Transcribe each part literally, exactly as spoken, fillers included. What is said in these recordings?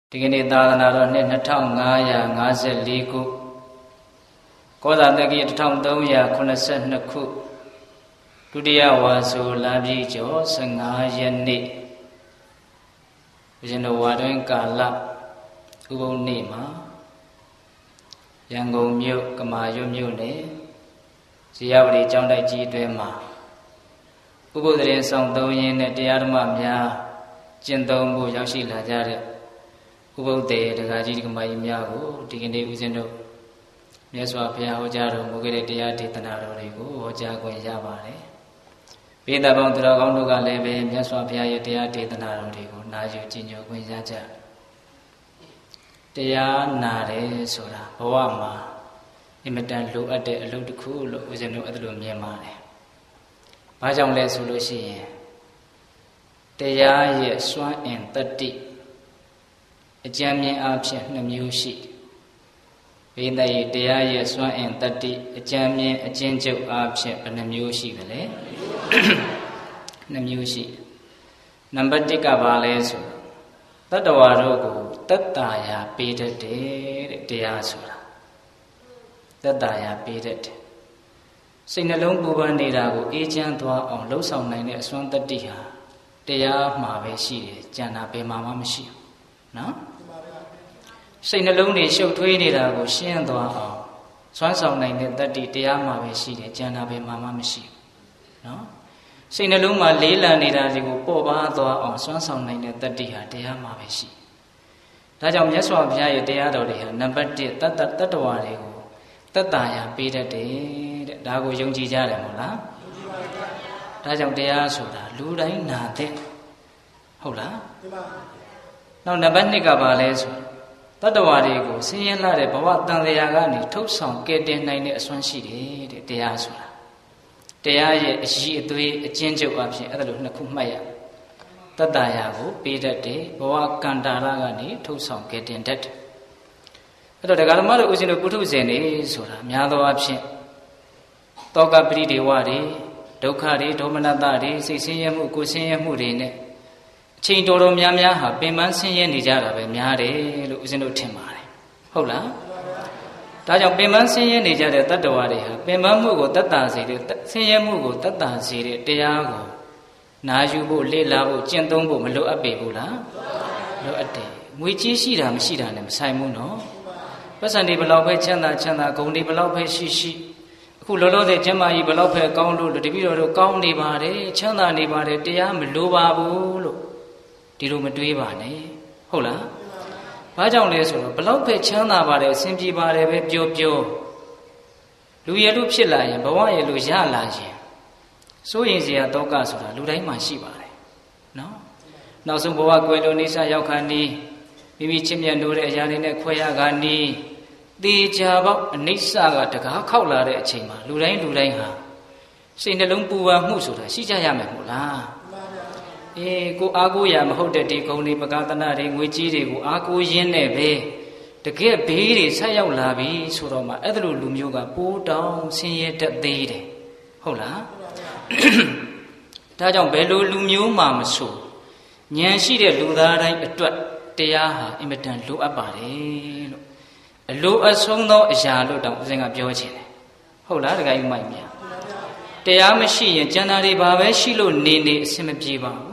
ဒီကနေ့သာသနာတော်နှစ်နှစ်ထောင်ငါးရာငါးဆယ်လေးခုကောဇာတက္ကီတစ်ထောင်သုံးရာခုနှစ်ဆယ်နှစ်ခုဒုတိယဝါဆိုလမ်းပြည်ကျော်ဆယ်ငါးရက်နေ့ဘုရင်တော်ဝါတွင်ကာလဥပုံနေ့မှာရန်ကုန်မြို့ကမာရွတ်မြို့နယ်ဇေယျဝတီကျောင်းတိုက်ကြီးအတွင်းမှာဥပုသ်ရင်ဆောင်သုံးရင်းနဲ့တရားဓမ္မများကျင့်သုံးဖို့ရောက်ရှိလာကြတဲ့ဥပုသ်တေဒကာကြီးဒကာမကြီးများကိုဒီကနေ့ဦးဇင်းတို့မြတ်စွာဘုရားဟောကြားတော်မူခဲ့တဲ့တရားဒေသနာတော်တွေကိုဟောကြားခွင့်ရပါတယ်။ပိဋကပေါင်းသူတော်ကောင်းတို့ကလည်းပဲမြတ်စွာဘုရားရဲ့တရားဒေသနာတော်တွေကိုနာယူကြည်ညိုခွင့်ရကြ။တရားနာတယ်ဆိုတာဘဝမှာအင်မတန်လိုအပ်တဲ့အလုပ်တစ်ခုလို့ဦးဇင်းတို့အဲ့လိုမြင်ပါတယ်။ဘာကြောင့်လဲဆိုလို့ရှိရင်တရားရဲ့စွမ်းအင်တတ္တိအကျဉ်းမြင်အဖြစ်နှစ်မျိုးရှိဘိသိက်တရားရဲ့စွမ်းအင်တတ္တိအကျဉ်းမြင်အကျဉ်းချုပ်အဖြစ်ဘယ်နှမျိုးရှိသလဲနှစ်မျိုးရှိနံပါတ်တစ်ကဘာလဲဆိုတတ္တဝါတို့ကိုတတ္တာယာပေးတတ်တယ်တဲ့တရားဆိုတာတတ္တာယာပေးတတ်တယ်စိတ်နှလုံးပူပန်နေတာကိုအေးချမ်းသွားအောင်လှုပ်ဆောင်နိုင်တဲ့အစွမ်းတတ္တိဟာတရားမှာပဲရှိတယ်ကျန်တာဘယ်မှာမှမရှိဘူးနော်စိတ်နှလုံးတွေရှုပ်ထွေးနေတာကိုရှင်းသွားအောင်စွမ်းဆောင်နိုင်တဲ့တတ္တိတရားမှာပဲရှိတယ်ကျန်တာဘယ်မှာမှမရှိဘူးနော်စိတ်နှလုံးမှာလေးလံနေတာတွေကိုပေါ်ပါသွားအောင်စွမ်းဆောင်နိုင်တဲ့တတ္တိဟာတရားမှာပဲရှိဒါကြောင့်မြတ်စွာဘုရားရဲ့တရားတော်တွေဟာနံပါတ်တစ်တတ္တတတ္တဝါတွေကိုတတ္တာယာပေးတတ်တယ်တဲ့ဒါကိုယုံကြည်ကြတယ်မို့လားဒါကြောင့်တရားဆိုတာလူတိုင်းနာတဲ့ဟုတ်လားနောက်နံပါတ်နှစ်ကဘာလဲဆိုတတ္တဝါတွေကိုဆင်းရဲလာတဲ့ဘဝတန်တရားကနေထုတ်ဆောင်ကယ်တင်နိုင်တဲ့အစွမ်းရှိတယ်တဲ့တရားဆိုတာတရားရဲ့အရှိအသွေးအကျဉ်းချုပ်အဖြစ်အဲ့ဒါလိုနှစ်ခုမှတ်ရတတ္တရာကိုပေးတတ်တယ်ဘဝကန္တာရကနေထုတ်ဆောင်ကယ်တင်တတ်တယ်အဲ့တော့ဒကာဓမ္မတို့ဦးဇင်းတို့ပုထုဇဉ်တွေဆိုတာများသောအားဖြင့်တောကပရိဒေဝတွေဒုက္ခတွေဒေါမနတတွေစိတ်ဆင်းရဲမှုကိုယ်ဆင်းရဲမှုတွေနဲ့အချိန်တော်တော်များများဟာပင်ပန်းဆင်းရဲနေကြတာပဲများတယ်လို့ဦးဇင်းတို့ထင်ပါတယ်ဟုတ်လားဒါကြောင့်ပင်ပန်းဆင်းရဲနေကြတဲ့တတ္တဝါတွေဟာပင်ပန်းမှုကိုတတ်တာစေတဲ့ဆင်းရဲမှုကိုတတ်တာစေတဲ့တရားကိုနာယူဖို့လေ့လာဖို့ကျင့်သုံးဖို့မလိုအပ်ပေဘူးလားလိုအပ်တယ်ငွေကြီးရှိတာမရှိတာနဲ့မဆိုင်ဘူးနော်ပတ်စံတွေဘလောက်ပဲချမ်းသာချမ်းသာဂုဏ်တွေဘလောက်ပဲရှိရှိအခုလောလောဆယ်ကျမ်းမာကြီးဘလောက်ပဲကောင်းလို့တပည့်တော်တို့ကောင်းနေပါတယ်ချမ်းသာနေပါတယ်တရားမလိုပါဘူးလို့ဒီလိုမတွေးပါနဲ့ဟုတ်လားဘာကြောင့်လဲဆိုတော့ဘလောက်ပဲချမ်းသာပါတယ်အဆင်ပြေပါတယ်ပဲပြောပြောလူရည်လူဖြစ်လာရင်ဘဝရည်လူရလာရင်စိုးရင်စရာတောကဆိုတာလူတိုင်းမှာရှိပါတယ်နော်နောက်ဆုံးဘဝကွယ်လွန်နေစရောက်ခါနီးမိမိချစ်မြတ်နိုးတဲ့အရာတွေနဲ့ခွဲရခါနီးတေချာပေါက်အနိစ္စကတကားခောက်လာတဲ့အချိန်မှာလူတိုင်းလူတိုင်းဟာစိတ်နှလုံးပူပန်မှုဆိုတာရှိကြရမယ်မို့လားအေးကိုအားကိုးရမဟုတ်တဲ့ဒီဂုဏ်တွေပကာသနာတွေငွေကြီးတွေကိုအားကိုးရင်းနဲ့ပဲတကယ်ဘေးတွေဆက်ရောက်လာပြီဆိုတော့မှအဲ့ဒါလိုလူမျိုးကပိုးတောင်ဆင်းရဲတတ်သေးတယ်ဟုတ်လားဒါကြောင့်ဘယ်လိုလူမျိုးမှမဆိုဉာဏ်ရှိတဲ့လူသားတိုင်းအတွက်တရားဟာအင်မတန်လိုအပ်ပါတယ်လို့အလိုအဆုံးသောအရာလို့တောင်ဦးဇင်းကပြောချင်တယ်ဟုတ်လားတခါကြီးမိုက်မြတရားမရှိရင်ကျန်တာတွေဘာပဲရှိလို့နေနေအဆင်မပြေပါဘူး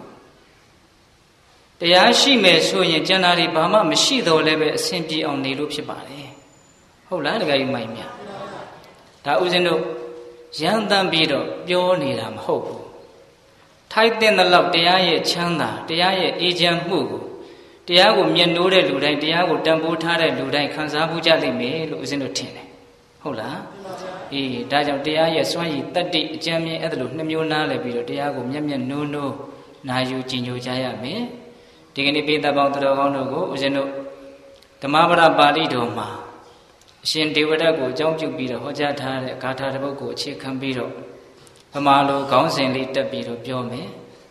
တရားရှိမယ်ဆိုရင်ကျန်တာတွေဘာမှမရှိတော့လည်းပဲအဆင်ပြေအောင်နေလို့ဖြစ်ပါတယ်ဟုတ်လားတခါကြီးမိုက်မြဒါဦးဇင်းတို့ရန်တမ်းပြီးတော့ပြောနေတာမဟုတ်ဘူးထိုက်တဲ့လောက်တရားရဲ့ချမ်းသာတရားရဲ့အေးချမ်းမှုကိုတရားကိုမြတ်နိုးတဲ့လူတိုင်းတရားကိုတန်ဖိုးထားတဲ့လူတိုင်းခံစားမှုကြလိမ့်မယ်လို့ဦးဇင်းတို့ထင်တယ်ဟုတ်လားအေးဒါကြောင့်တရားရဲ့စွမ်းရည်တတ္တိအကျဉ်းမြင်အဲ့ဒါလိုနှစ်မျိုးနားလည်ပြီးတော့တရားကိုမျက်မျက်နိုးနိုးနာယူကြည်ညိုကြရမယ်ဒီကနေ့ပိဋကပေါင်းသူတော်ကောင်းတို့ကိုဦးဇင်းတို့ဓမ္မပဒပါဠိတော်မှာအရှင်ဒေဝဒတ်ကိုအကြောင်းပြုပြီးတော့ဟောကြားထားတဲ့ဂါထာတစ်ပုဒ်ကိုအခြေခံပြီးတော့ဗမာလိုခေါင်းစဉ်လေးတက်ပြီးတော့ပြောမယ်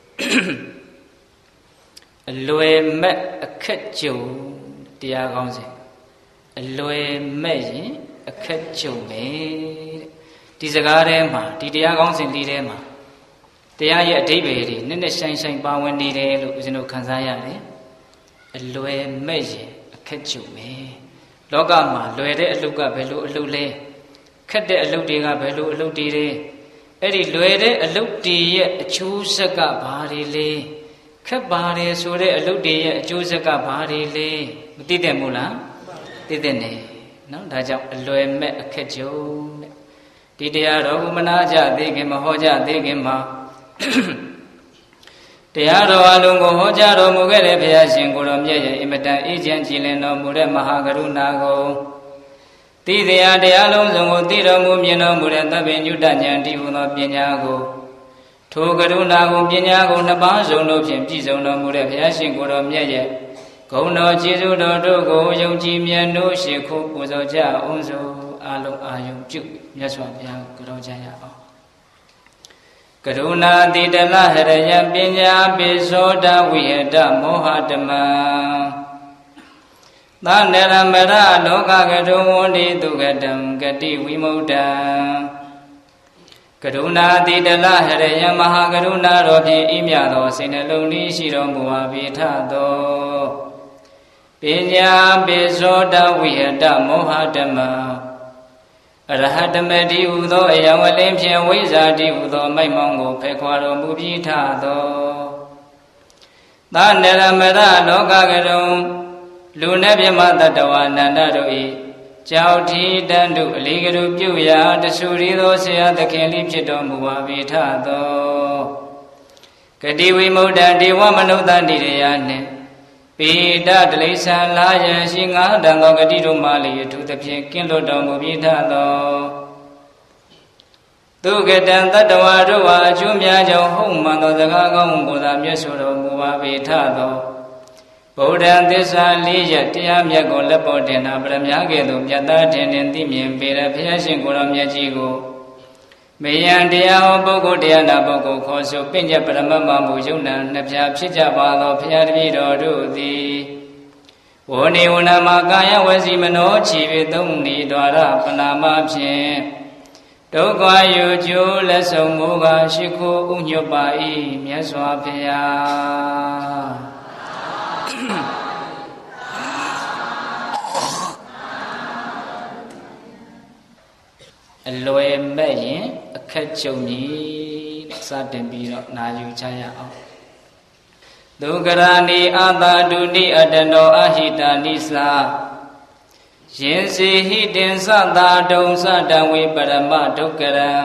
အလွယ်မဲ့အခက်ကြုံတရားကောင်းစဉ်အလွယ်မဲ့ရင်အခက်ကြုံမယ်ဒီစကားထဲမှာဒီတရားကောင်းစဉ်လေးထဲမှာတရားရဲ့အဓိပ္ပာယ်တွေနည်းနည်းဆိုင်ဆိုင်ပါဝင်နေတယ်လို့ဦးဇင်းတို့ခန်းစားရတယ်အလွယ်မဲ့ရင်အခက်ကြုံမယ်လောကမှာလွယ်တဲ့အလုပ်ကဘယ်လိုအလုပ်လဲခက်တဲ့အလုပ်တွေကဘယ်လိုအလုပ်တွေလဲအဲ့ဒီလွယ်တဲ့အလုပ်တွေရဲ့အကျိုးဆက်ကဘာတွေလဲခက်ပါတယ်ဆိုတဲ့အလုပ်တွေရဲ့အကျိုးဆက်ကဘာတွေလဲမသိတယ်မို့လားသိတဲ့နေနော်ဒါကြောင့်အလွယ်မဲ့အခက်ကြုံတဲ့ဒီတရားတော်ကိုမနာကြသေးခင်မဟောကြသေးခင်မှာတရားတော်အလုံးကိုဟောကြားတော်မူခဲ့တဲ့ဘုရားရှင်ကိုယ်တော်မြတ်ရဲ့အင်မတန်အေးချမ်းကြည်လင်တော်မူတဲ့မဟာကရုဏာကိုသိတရားတရားလုံးစုံကိုသိတော်မူမြင်တော်မူတဲ့သဗ္ဗညုတဉာဏ်တည်ဟူသောပညာကိုထိုကရုဏာကိုပညာကိုနှစ်ပါးစုံတို့ဖြင့်ပြည့်စုံတော်မူတဲ့ဘုရားရှင်ကိုယ်တော်မြတ်ရဲ့ဂုဏ်တော်ကျေးဇူးတော်တို့ကိုယုံကြည်မြတ်လို့ရှိခိုးပူဇော်ကြအောင်စို့အလုံးအာယုံပြုမြတ်စွာဘုရားကိုကြောကြရအောင်ကရုဏာတိတလဟရယပညာပိသောတဝိဟတမောဟတမံသန္နရမရလောကကရုဝန္တိတုကတံဂတိဝိမု dd ံကရုဏာတိတလဟရယမဟာကရုဏာတော်ဖြင့်ဤမြသောစိတ်နှလုံးဤရှိတော်မူပါပေထသောပညာပိသောတဝိဟတမောဟတမံအရဟတမတိဟူသောအယံဝလင်းဖြင့်ဝိဇာတိဟူသောမိုက်မောင်းကိုဖယ်ခွာတော်မူပြီးထသောသာနရမရလောကကရုံလူနှင့်မြမတတဝါနန္ဒတို့၏ကြောက်ထီတန်တို့အလေးကလူပြုရာတဆူရီသောဆရာသခင်လေးဖြစ်တော်မူပါပေထသောဂတိဝိမု dd ံဒေဝမနုဿန္တိရယနှင့်ပေတတလိษံလာယံရှိငါးတန်သောဂတိတို့မှလည်းအထူးသဖြင့်ကင်းလွတ်တော်မူပြီးထသောသူကတံတတ္တဝါတို့ဟာအကျိုးများကြောင့်ဟုတ်မှန်သောစကားကောင်းကိုသာမြတ်ဆိုတော်မူပါပေထသောဗုဒ္ဓံသစ္စာလေးရတရားမြတ်ကိုလက်ပေါ်တင်တာပရမ ्या ကဲ့သို့မြတ်သားတင်တင်သိမြင်ပေတဲ့ဘုရားရှင်ကိုယ်တော်မြတ်ကြီးကိုမေယံတရားဟောပုဂ္ဂိုလ်တရားနာပုဂ္ဂိုလ်ခေါ်ဆိုပင့်ကြပရမတ်မမူယုံနာနှစ်ဖြာဖြစ်ကြပါသောဘုရားတပည့်တော်တို့သည်ဝေါနေဝနာမှာကာယဝစီမနောချီပေသုံးနေတော်ရပနာမဖြင့်ဒုက္ခယူကျိုးလက်ဆုံးမူကားရှိခိုးဥညွတ်ပါ၏မြတ်စွာဘုရားအလွယ်မဲ့ရင်အခက်ကြုံမည်တဲ့စတင်ပြီးတော့နာယူချရအောင်ဒုက္ခရာနိအာတာဒုနိအတ္တနောအဟိတာနိသာယင်စီဟိတင်သတာတုံသတံဝိပရမဒုက္ခရံ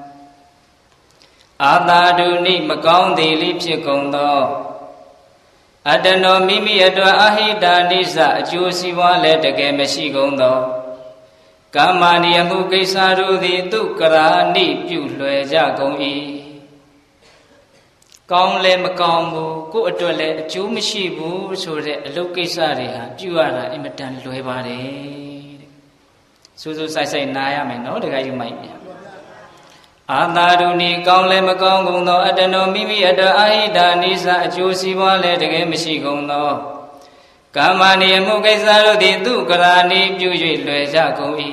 အာတာဒုနိမကောင်းသည်လိဖြစ်ကုန်သောအတ္တနောမိမိအတွက်အဟိတာနိသအကျိုးစီးပွားလည်းတကယ်မရှိကုန်သောကာမဏိယမှုကိစ္စတို့သည်သူကရာနိပြုလွယ်ကြကုန်၏ကောင်းလည်းမကောင်းဘူးကိုယ့်အတွက်လည်းအကျိုးမရှိဘူးဆိုတဲ့အလုပ်ကိစ္စတွေဟာပြုရတာအင်မတန်လွယ်ပါတယ်တဲ့စူးစူးဆိုင်ဆိုင်နားရမယ်နော်တခါယူမိုက်ပြန်အာသာရုဏီကောင်းလည်းမကောင်းကုန်သောအတ္တနောမိမိအတ္တအာဟိတာနိစ္စအကျိုးစီးပွားလည်းတကယ်မရှိကုန်သောကာမဏိယမှုကိစ္စတို့သည်သူကရာနိပြု၍လွယ်ကြကုန်၏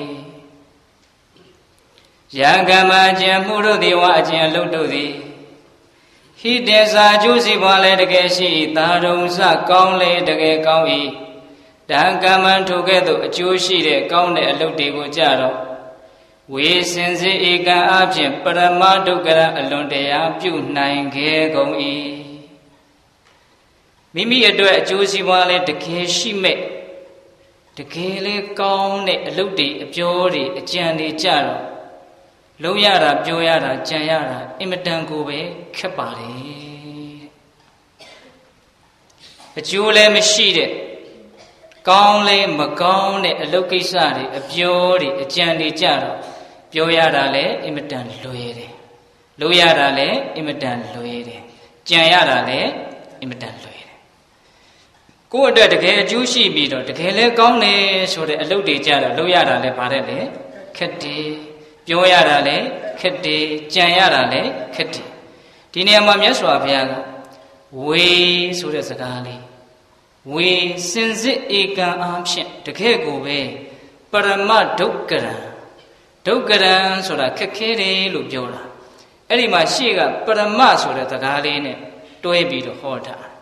ယံကမ္မအကျင့်မှုတို့သည်ဝါအကျင့်အလုပ်တို့သည်ဟိတေစာအကျိုးစီးပွားလည်းတကယ်ရှိ၏သာရုံစကောင်းလည်းတကယ်ကောင်း၏တံကမ္မထိုကဲ့သို့အကျိုးရှိတဲ့ကောင်းတဲ့အလုပ်တွေကိုကြတော့ဝေစင်စစ်ဧကံအဖြစ်ပရမဒုက္ခရအလွန်တရာပြုနိုင်ခဲ့ကုန်၏မိမိအတွက်အကျိုးစီးပွားလည်းတကယ်ရှိမဲ့တကယ်လေကောင်းတဲ့အလုပ်တွေအပြောတွေအကြံတွေကြတော့လုံးရတာပြောရတာကြံရတာအင်မတန်ကိုပဲခက်ပါတယ်အကျိုးလည်းမရှိတဲ့ကောင်းလည်းမကောင်းတဲ့အလုပ်ကိစ္စတွေအပြောတွေအကြံတွေကြတော့ပြောရတာလည်းအင်မတန်လွယ်တယ်လုပ်ရတာလည်းအင်မတန်လွယ်တယ်ကြံရတာလည်းအင်မတန်လွယ်တယ်ကိုယ့်အတွက်တကယ်အကျိုးရှိပြီးတော့တကယ်လည်းကောင်းတယ်ဆိုတဲ့အလုပ်တွေကြတော့လုပ်ရတာလည်းဗါတဲ့လေခက်တယ်ပြောရတာလည်းခက်တယ်ကြံရတာလည်းခက်တယ်ဒီနေရာမှာမြတ်စွာဘုရားကဝေဆိုတဲ့စကားလေးဝေစင်စစ်ဧကံအားဖြင့်တကယ်ကိုပဲပရမဒုက္ကရံဒုက္ကရံဆိုတာခက်ခဲတယ်လို့ပြောတာအဲ့ဒီမှာရှေ့ကပရမဆိုတဲ့စကားလေးနဲ့တွဲပြီးတော့ဟောတာဒ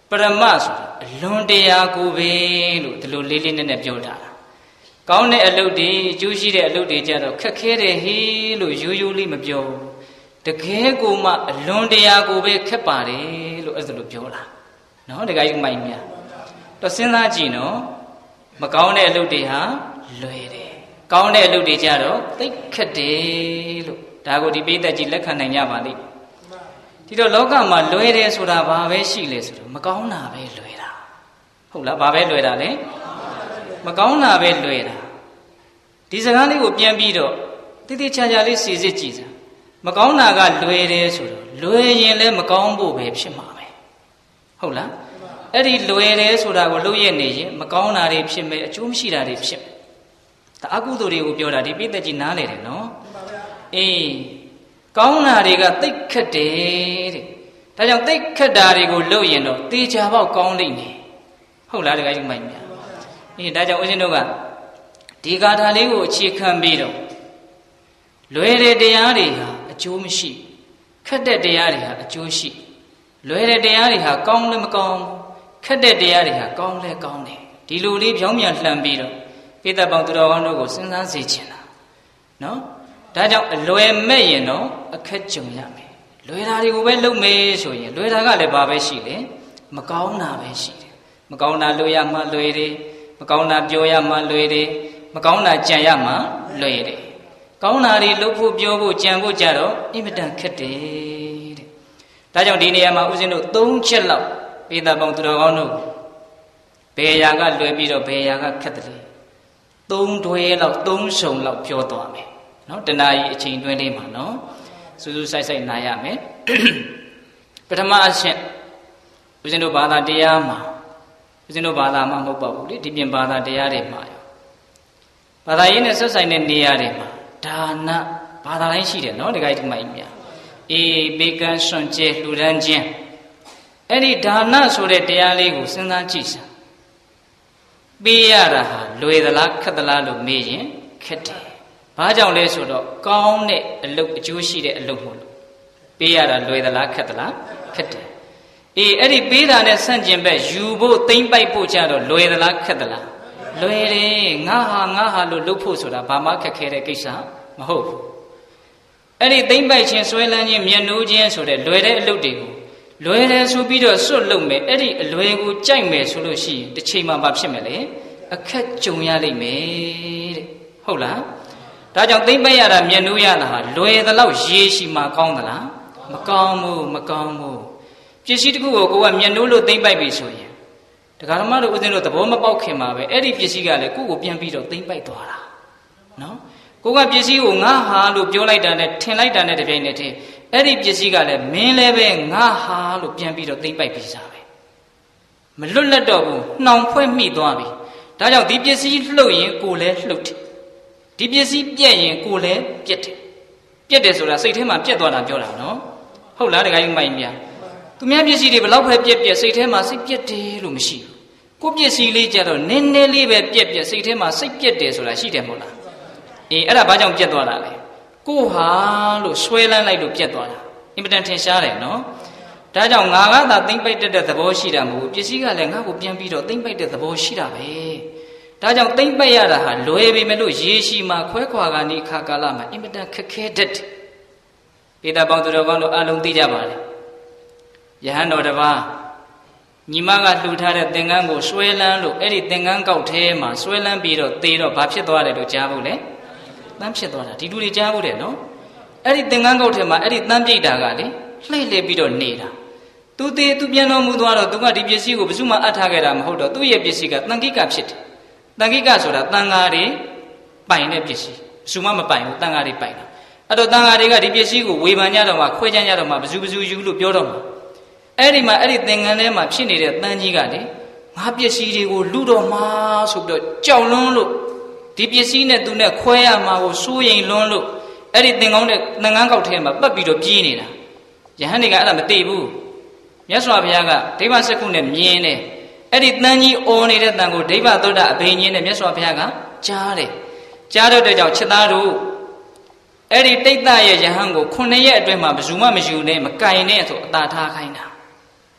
ပရမဆိုတာအလွန်တရားကိုပဲလို့ဒီလိုလေးလေးနက်နက်ပြောတာကောင်းတဲ့အလုပ်တွေအကျိုးရှိတဲ့အလုပ်တွေကြတော့ခက်ခဲတယ်ဟေးလို့ရိုးရိုးလေးမပြောတကယ်ကိုမှအလွန်တရားကိုပဲခက်ပါတယ်လို့အဲ့ဒါလိုပြောတာနော်တကယ်ကြီးမိုက်များတော့စဉ်းစားကြည့်နော်မကောင်းတဲ့အလုပ်တွေဟာလွယ်တယ်ကောင်းတဲ့အလုပ်တွေကြတော့သိခက်တယ်လို့ဒါကိုဒီပိဋကကြီးလက်ခံနိုင်ကြပါလိမ့်ဒီတော့လောကမှာလွယ်တယ်ဆိုတာဘာပဲရှိလဲဆိုတော့မကောင်းတာပဲလွယ်တာဟုတ်လားဘာပဲလွယ်တာလဲမကောင်းတာပဲလွယ်တာဒီစကားလေးကိုပြန်ပြီးတော့တိတိကျကျလေးစီစစ်ကြည့်စမ်းမကောင်းတာကလွယ်တယ်ဆိုတော့လွယ်ရင်လည်းမကောင်းဖို့ပဲဖြစ်မှာပဲဟုတ်လားအဲ့ဒီလွယ်တယ်ဆိုတာကိုလုပ်ရနေရင်မကောင်းတာတွေဖြစ်မယ်အကျိုးမရှိတာတွေဖြစ်မယ်ဒါအကုသိုလ်တွေကိုပြောတာဒီပိဋကကြီးနားလေတယ်နော်အေးကောင်းတာတွေကသိခက်တယ်တဲ့ဒါကြောင့်သိခက်တာတွေကိုလုပ်ရင်တော့တေချာပေါက်ကောင်းလိမ့်မယ်ဟုတ်လားတကယ်ကြီးမိုက်များအေးဒါကြောင့်ဦးဇင်းတို့ကဒီဂါထာလေးကိုအခြေခံပြီးတော့လွယ်တဲ့တရားတွေဟာအကျိုးမရှိခက်တဲ့တရားတွေဟာအကျိုးရှိလွယ်တဲ့တရားတွေဟာကောင်းလည်းမကောင်းခက်တဲ့တရားတွေဟာကောင်းလည်းကောင်းတယ်ဒီလိုလေးဖြောင်းပြန်လှန်ပြီးတော့ပိဋကပေါင်းသူတော်ကောင်းတို့ကိုစဉ်းစားစေချင်တာနော်ဒါကြောင့်အလွယ်မဲ့ရင်တော့အခက်ကြုံရမယ်လွယ်တာတွေကိုပဲလုပ်မယ်ဆိုရင်လွယ်တာကလည်းဘာပဲရှိလဲမကောင်းတာပဲရှိတယ်မကောင်းတာလုပ်ရမှလွယ်တယ်မကောင်းတာပြောရမှလွယ်တယ်မကောင်းတာကြံရမှလွယ်တယ်ကောင်းတာတွေလုပ်ဖို့ပြောဖို့ကြံဖို့ကြတော့အင်မတန်ခက်တယ်တဲ့ဒါကြောင့်ဒီနေရာမှာဦးဇင်းတို့သုံးချက်လောက်ပိဋကပေါင်းသူတော်ကောင်းတို့ဘယ်ရာကလွယ်ပြီးတော့ဘယ်ရာကခက်တယ်လဲသုံးတွဲလောက်သုံးဆုံလောက်ပြောသွားမယ်နော်တဏှာကြီးအချိန်တွင်းလေးမှာနော်စူးစူးဆိုင်ဆိုင်နားရမယ်ပထမအချက်ဦးဇင်းတို့ဘာသာတရားမှာဦးဇင်းတို့ဘာသာမှာမဟုတ်ပါဘူးလေဒီပြင်ဘာသာတရားတွေမှာရောဘာသာရေးနဲ့ဆက်ဆိုင်တဲ့နေရာတွေမှာဒါနဘာသာတိုင်းရှိတယ်နော်ဒီကိစ္စမှအမြအေးဘေကံစွန့်ကျဲလှူဒန်းခြင်းအဲ့ဒီဒါနဆိုတဲ့တရားလေးကိုစဉ်းစားကြည့်စမ်းပေးရတာဟာလွယ်သလားခက်သလားလို့မေးရင်ခက်တယ်ဘာကြောင့်လဲဆိုတော့ကောင်းတဲ့အလုပ်အကျိုးရှိတဲ့အလုပ်မို့လို့ပေးရတာလွယ်သလားခက်သလားခက်တယ်အေးအဲ့ဒီပေးတာနဲ့ဆန့်ကျင်ဘက်ယူဖို့သိမ့်ပိုက်ဖို့ကြတော့လွယ်သလားခက်သလားလွယ်တယ်ငါဟာငါဟာလို့လုပ်ဖို့ဆိုတာဘာမှခက်ခဲတဲ့ကိစ္စမဟုတ်ဘူးအဲ့ဒီသိမ့်ပိုက်ခြင်းဆွဲလန်းခြင်းမျက်နှိုးခြင်းဆိုတဲ့လွယ်တဲ့အလုပ်တွေကိုလွယ်တယ်ဆိုပြီးတော့စွတ်လုပ်မယ်အဲ့ဒီအလွယ်ကိုကြိုက်မယ်ဆိုလို့ရှိရင်တစ်ချိန်မှဘာဖြစ်မလဲအခက်ကြုံရလိမ့်မယ်တဲ့ဟုတ်လားဒါကြောင့်သိမ့်ပိုက်ရတာမျက်နှိုးရတာဟာလွယ်သလောက်ရေရှိမှကောင်းသလားမကောင်းဘူးမကောင်းဘူးပစ္စည်းတစ်ခုကိုကိုကမျက်နှိုးလို့သိမ့်ပိုက်ပြီဆိုရင်ဒကာဓမ္မတို့ဦးဇင်းတို့သဘောမပေါက်ခင်မှာပဲအဲ့ဒီပစ္စည်းကလည်းကိုယ့်ကိုပြန်ပြီးတော့သိမ့်ပိုက်သွားတာနော်ကိုကပစ္စည်းကိုငါဟာလို့ပြောလိုက်တာနဲ့ထင်လိုက်တာနဲ့တပြိုင်နက်တည်းအဲ့ဒီပစ္စည်းကလည်းမင်းလည်းပဲငါဟာလို့ပြန်ပြီးတော့သိမ့်ပိုက်ပြီးစားပဲမလွတ်လပ်တော့ဘူးနှောင်ဖွဲ့မိသွားပြီဒါကြောင့်ဒီပစ္စည်းလှုပ်ရင်ကိုလည်းလှုပ်တယ်ဒီပစ္စည်းပြက်ရင်ကိုလည်းပြက်တယ်ပြက်တယ်ဆိုတာစိတ်ထဲမှာပြက်သွားတာပြောတာနော်ဟုတ်လားတခါကြီးမိုက်မြသူများပစ္စည်းတွေဘယ်လောက်ပဲပြက်ပြက်စိတ်ထဲမှာစိတ်ပြက်တယ်လို့မရှိဘူးကိုပစ္စည်းလေးကြတော့နည်းနည်းလေးပဲပြက်ပြက်စိတ်ထဲမှာစိတ်ပြက်တယ်ဆိုတာရှိတယ်မဟုတ်လားအေးအဲ့ဒါဘာကြောင့်ပြက်သွားတာလဲကိုဟာလို့ဆွဲလန်းလိုက်လို့ပြက်သွားတာအင်မတန်ထင်ရှားတယ်နော်ဒါကြောင့်ငါကသာသိမ့်ပိုက်တဲ့သဘောရှိတာမဟုတ်ဘူးပစ္စည်းကလည်းငါ့ကိုပြန်ပြီးတော့သိမ့်ပိုက်တဲ့သဘောရှိတာပဲဒါကြောင့်သိမ့်ပိုက်ရတာဟာလွယ်ပေမဲ့လို့ရေရှိမှခွဲခွာကနေခါကာလမှာအင်မတန်ခက်ခဲတတ်တယ်ပိဋကပေါင်းသူတော်ကောင်းတို့အလုံးသိကြပါလေယဟန်တော်တစ်ပါးညီမကလှူထားတဲ့သင်္ကန်းကိုဆွဲလန်းလို့အဲ့ဒီသင်္ကန်းကောက်ထဲမှာဆွဲလန်းပြီးတော့သေတော့ဘာဖြစ်သွားတယ်လို့ကြားဖို့လေတန်းဖြစ်သွားတာဒီလူတွေကြားဖို့တယ်နော်အဲ့ဒီသင်္ကန်းကောက်ထဲမှာအဲ့ဒီတန်းပြိတ်တာကလေလှိမ့်လေပြီးတော့နေတာသူသေးသူပြန်တော်မူသွားတော့သူကဒီပစ္စည်းကိုဘယ်သူမှအပ်ထားခဲ့တာမဟုတ်တော့သူ့ရဲ့ပစ္စည်းကတန်ခိကဖြစ်တယ်တန်ခိကဆိုတာတန်ဃာတွေပိုင်တဲ့ပစ္စည်းဘယ်သူမှမပိုင်ဘူးတန်ဃာတွေပိုင်တာအဲ့တော့တန်ဃာတွေကဒီပစ္စည်းကိုဝေဖန်ကြတော့မှခွဲခြမ်းကြတော့မှဘယ်သူဘယ်သူယူလို့ပြောတော့မှအဲ့ဒီမှာအဲ့ဒီသင်္ကန်းထဲမှာဖြစ်နေတဲ့တန်ကြီးကလေငါပစ္စည်းတွေကိုလူတော်မှာဆိုပြီးတော့ကြောက်လွန်းလို့ဒီပစ္စည်းနဲ့သူနဲ့ခွဲရမှာကိုစိုးရိမ်လွန်းလို့အဲ့ဒီသင်္ကောင်းတဲ့သင်္ကန်းကောက်ထဲမှာပတ်ပြီးတော့ပြေးနေတာယဟန်တွေကအဲ့ဒါမသိဘူးမြတ်စွာဘုရားကဒိဗ္ဗစက္ခုနဲ့မြင်တယ်အဲ့ဒီတန်ကြီးအော်နေတဲ့တန်ကိုဒိဗ္ဗသုဒ္ဓအဘိညာဉ်နဲ့မြတ်စွာဘုရားကကြားတယ်ကြားတော့တဲ့ကြောင့်ချက်သားတို့အဲ့ဒီတိတ်တရဲ့ယဟန်ကိုခုနှစ်ရက်အတွင်းမှာဘယ်သူမှမယူနဲ့မကင်နဲ့ဆိုအသာထားခိုင်းတာအ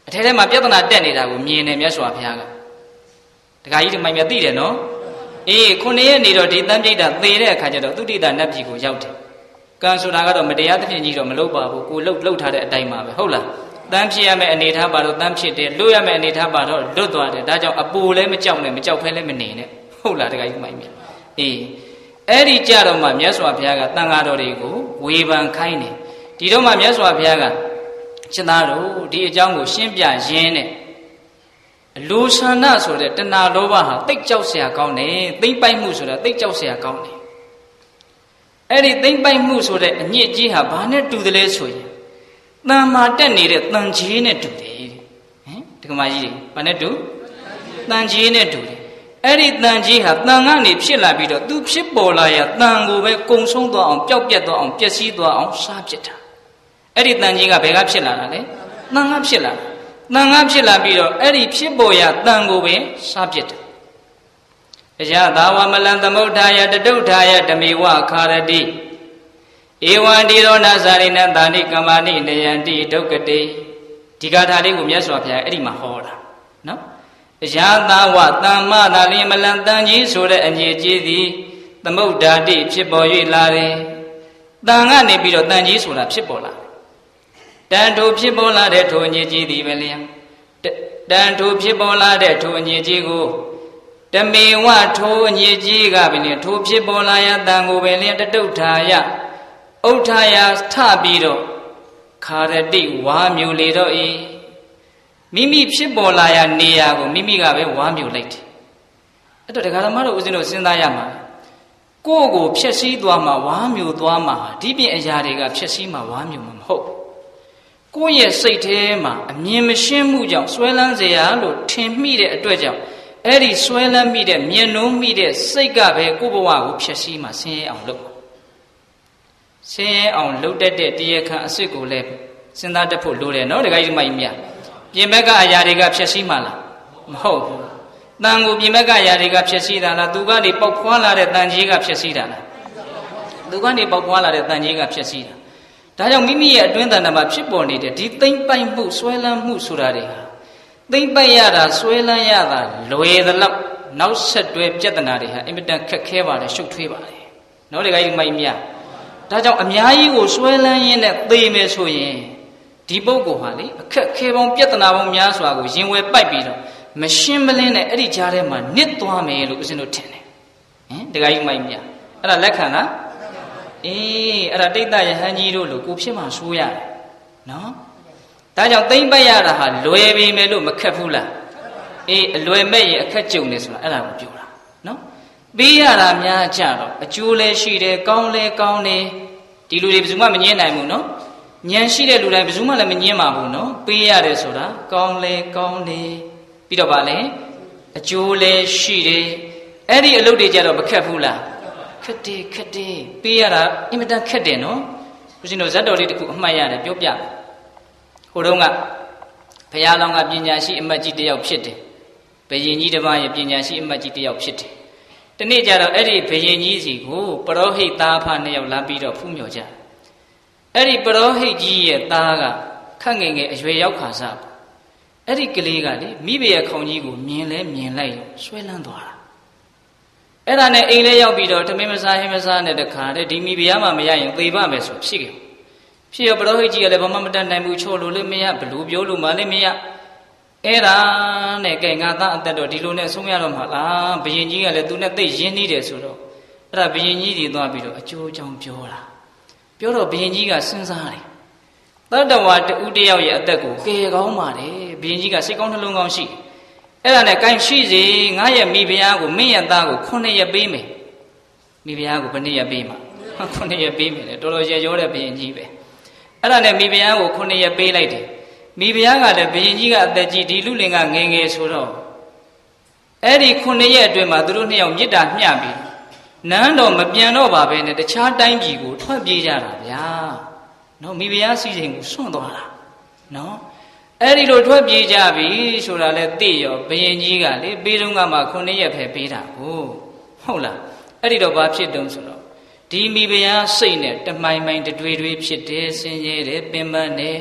အထဲထဲမှာပြဿနာတက်နေတာကိုမြင်တယ်မြတ်စွာဘုရားကတခါကြီးဒီမိုင်မြသိတယ်နော်အေးခုနှစ်ရက်နေတော့ဒီတန်ပြိတ္တာသေတဲ့အခါကျတော့သုတိတနတ်ပြည်ကိုရောက်တယ်ကံဆိုတာကတော့မတရားသဖြင့်ကြီးတော့မလုပ်ပါဘူးကိုလှုပ်လှုပ်ထားတဲ့အတိုင်းပါပဲဟုတ်လားတန်းဖြစ်ရမယ့်အနေထားပါတော့တန်းဖြစ်တယ်လွတ်ရမယ့်အနေထားပါတော့လွတ်သွားတယ်ဒါကြောင့်အပူလည်းမကြောက်နဲ့မကြောက်ဖဲလည်းမနေနဲ့ဟုတ်လားတခါကြီးမိုင်မြအေးအဲ့ဒီကြတော့မှမြတ်စွာဘုရားကတန်ဃာတော်တွေကိုဝေဖန်ခိုင်းတယ်ဒီတော့မှမြတ်စွာဘုရားကရှင်သားတို့ဒီအကြောင်းကိုရှင်းပြရင်းနဲ့အလိုဆန္ဒဆိုတဲ့တဏှာလောဘဟာတိတ်ကြောက်เสียကောင်းတယ်သိမ့်ပိုက်မှုဆိုတာတိတ်ကြောက်เสียကောင်းတယ်အဲ့ဒီသိမ့်ပိုက်မှုဆိုတဲ့အညစ်အကြေးဟာဘာနဲ့တူတယ်လဲဆိုရင်တန်မာတက်နေတဲ့တန်ကြီးနဲ့တူတယ်ဟင်ဒီကမာကြီးဘာနဲ့တူတန်ကြီးနဲ့တူတယ်အဲ့ဒီတန်ကြီးဟာတန်ကနေဖြစ်လာပြီးတော့သူဖြစ်ပေါ်လာရတန်ကိုပဲကုံဆုံးသွားအောင်ပျောက်ပြတ်သွားအောင်ပျက်စီးသွားအောင်စားဖြစ်တာအဲ့ဒီတန်ကြီးကဘယ်ကဖြစ်လာတာလဲတန်ကဖြစ်လာတန်ကဖြစ်လာပြီးတော့အဲ့ဒီဖြစ်ပေါ်ရတန်ကိုပဲစားဖြစ်တယ်အယသာဝမလံသမုဋ္ဌာယတတုဋ္ဌာယဓမေဝခါရတိဧဝံဒီရောနာဇာရိနသာနိကမ္မာနိနယံတိဒုက္ကတိဒီဂါထာလေးကိုမြတ်စွာဘုရားအဲ့ဒီမှာဟောတာနော်အယသာဝတမ္မသာလင်မလံတန်ကြီးဆိုတဲ့အငြိကြီးသည်သမုဋ္ဌာတိဖြစ်ပေါ်၍လာတယ်တန်ကနေပြီးတော့တန်ကြီးဆိုတာဖြစ်ပေါ်လာတန်ထိုဖြစ်ပေါ်လာတဲ့ထိုအငြိကြီးသည်ပဲလျံတန်ထိုဖြစ်ပေါ်လာတဲ့ထိုအငြိကြီးကိုဓမေဝထိုအငြိကြီးကပင်ထိုဖြစ်ပေါ်လာရတန်ကိုပင်လျံတတုဋ္ဌာယဥဋ္ဌာယထပြီးတော့ခါရတိဝါမျိုးလေတော့ဤမိမိဖြစ်ပေါ်လာရနေရာကိုမိမိကပဲဝါမျိုးလိုက်တယ်အဲ့တော့ဒကာဓမ္မတို့ဦးဇင်းတို့စဉ်းစားရမှာကိုယ့်ကိုဖျက်ဆီးသွားမှာဝါမျိုးသွားမှာဒီပြင်အရာတွေကဖျက်ဆီးမှာဝါမျိုးမှာမဟုတ်ကိုယ့်ရဲ့စိတ်ထဲမှာအမြင်မရှင်းမှုကြောင့်ဆွဲလန်းเสียရလို့ထင်မိတဲ့အတွက်ကြောင့်အဲ့ဒီဆွဲလန်းမိတဲ့မြင်နှုံးမိတဲ့စိတ်ကပဲကိုယ့်ဘဝကိုဖျက်ဆီးမှာဆင်းရဲအောင်လုပ်ဆင်းရဲအောင်လှုပ်တတ်တဲ့တရားခံအစ်စ်ကိုလည်းစဉ်းစားတတ်ဖို့လိုတယ်နော်ဒကာကြီးမကြီးမြတ်ပြင်ဘက်ကအရာတွေကဖျက်ဆီးမှလားမဟုတ်ဘူးတန်ကိုပြင်ဘက်ကအရာတွေကဖျက်ဆီးတာလားသူကနေပေါက်ဖွာလာတဲ့တန်ကြီးကဖျက်ဆီးတာလားသူကနေပေါက်ဖွာလာတဲ့တန်ကြီးကဖျက်ဆီးတာဒါကြောင့်မိမိရဲ့အတွင်းတဏ္ဍာမှာဖြစ်ပေါ်နေတဲ့ဒီသိမ့်ပိုက်မှုဆွဲလန်းမှုဆိုတာတွေဟာသိမ့်ပိုက်ရတာဆွဲလန်းရတာလွယ်သလောက်နောက်ဆက်တွဲပြဿနာတွေဟာအင်မတန်ခက်ခဲပါတယ်ရှုပ်ထွေးပါတယ်နော်ဒကာကြီးမကြီးမြတ်ဒါကြောင့်အများကြီးကိုဆွဲလန်းရင်းနဲ့သေမယ်ဆိုရင်ဒီပုဂ္ဂိုလ်ဟာလေအခက်ခဲပေါင်းပြဿနာပေါင်းများစွာကိုရင်ဝယ်ပိုက်ပြီးတော့မရှင်းမလင်းနဲ့အဲ့ဒီကြားထဲမှာနစ်သွားမယ်လို့ဦးဇင်းတို့ထင်တယ်ဟင်ဒကာကြီးမိုက်မြအဲ့ဒါလက်ခံလားအေးအဲ့ဒါတိတ်တရဟန်းကြီးတို့လို့ကိုဖြစ်မှဆိုးရတယ်နော်ဒါကြောင့်သိမ့်ပတ်ရတာဟာလွယ်ပြီမယ်လို့မခက်ဘူးလားအေးအလွယ်မဲ့ရင်အခက်ကြုံနေဆိုတာအဲ့ဒါကိုပြောတာနော်ပေးရတာများကြတော့အကျိုးလည်းရှိတယ်ကောင်းလည်းကောင်းတယ်ဒီလူတွေဘယ်သူမှမငြင်းနိုင်ဘူးနော်ဉာဏ်ရှိတဲ့လူတိုင်းဘယ်သူမှလည်းမငြင်းပါဘူးနော်ပေးရတယ်ဆိုတာကောင်းလည်းကောင်းတယ်ပြီးတော့ဗာလဲအကျိုးလည်းရှိတယ်အဲ့ဒီအလုပ်တွေကြတော့မခက်ဘူးလားခက်တယ်ခက်တယ်ပေးရတာအင်မတန်ခက်တယ်နော်ဦးဇင်းတို့ဇတ်တော်လေးတစ်ခုအမှတ်ရတယ်ပြောပြဟိုတုန်းကဘုရားလောင်းကပညာရှိအမတ်ကြီးတစ်ယောက်ဖြစ်တယ်ဘယင်ကြီးတစ်ပါးရဲ့ပညာရှိအမတ်ကြီးတစ်ယောက်ဖြစ်တယ်တနေ့ကျတော့အဲ့ဒီဘယင်ကြီးစီကိုပရောဟိတ်သားဖနှစ်ယောက်လာပြီးတော့ဖူးမြော်ကြအဲ့ဒီပရောဟိတ်ကြီးရဲ့သားကခက်ငယ်ငယ်အရွယ်ရောက်ခါစားအဲ့ဒီကလေးကလေမိဘရဲ့ခေါင်းကြီးကိုမြင်လဲမြင်လိုက်ဆွဲလန်းသွားတာအဲ့ဒါနဲ့အိမ်လေးရောက်ပြီးတော့ထမင်းမစားဟင်းမစားနဲ့တခါတည်းဒီမိဖုရားမှမရရင်သေပါမယ်ဆိုဖြစ်ခဲ့ဖြစ်ရပရောဟိတ်ကြီးကလည်းဘာမှမတတ်နိုင်ဘူးချို့လို့လည်းမရဘလူပြောလို့မှလည်းမရအဲ့ဒါနဲ့ကဲငါသားအသက်တော့ဒီလိုနဲ့ဆုံးရတော့မှာလားဘယင်ကြီးကလည်းသူနဲ့သိရင်းနှီးတယ်ဆိုတော့အဲ့ဒါဘယင်ကြီးတွေသွားပြီးတော့အကျိုးအကြောင်းပြောတာပြောတော့ဘယင်ကြီးကစဉ်းစားတယ်တတ္တဝါတူတယောက်ရဲ့အသက်ကိုကယ်ကောင်းပါတယ်ဘယင်ကြီးကစိတ်ကောင်းနှလုံးကောင်းရှိအဲ့ဒါနဲ့ကိုင်းရှိစေငါရဲ့မိဖုရားကိုမင်းရဲ့သားကိုခုနှစ်ရက်ပေးမယ်မိဖုရားကိုဘယ်နှစ်ရက်ပေးမှာခုနှစ်ရက်ပေးမယ်လေတော်တော်ရရောတဲ့ဘယင်ကြီးပဲအဲ့ဒါနဲ့မိဖုရားကိုခုနှစ်ရက်ပေးလိုက်တယ်မိဖုရားကလည်းဘယင်ကြီးကအသက်ကြီးဒီလူလင်ကငယ်ငယ်ဆိုတော့အဲ့ဒီခုနှစ်ရက်အတွင်းမှာသူတို့နှစ်ယောက်မြစ်တာမျှပြီးနန်းတော်မပြန်တော့ပါပဲနဲ့တခြားတိုင်းပြည်ကိုထွက်ပြေးကြတာဗျာနော်မိဖုရားစီစဉ်ကိုစွန့်သွားတာနော်အဲ့ဒီလိုထွက်ပြေးကြပြီဆိုတာလဲသိရောဘယင်ကြီးကလေပေးတော့ကမှခုနှစ်ရက်ပဲပေးတာကိုဟုတ်လားအဲ့ဒီတော့ဘာဖြစ်တုံးဆိုတော့ဒီမိဖုရားစိတ်နဲ့တမိုင်မိုင်တွေတွေဖြစ်တယ်ဆင်းရဲတယ်ပင်ပန်းတယ်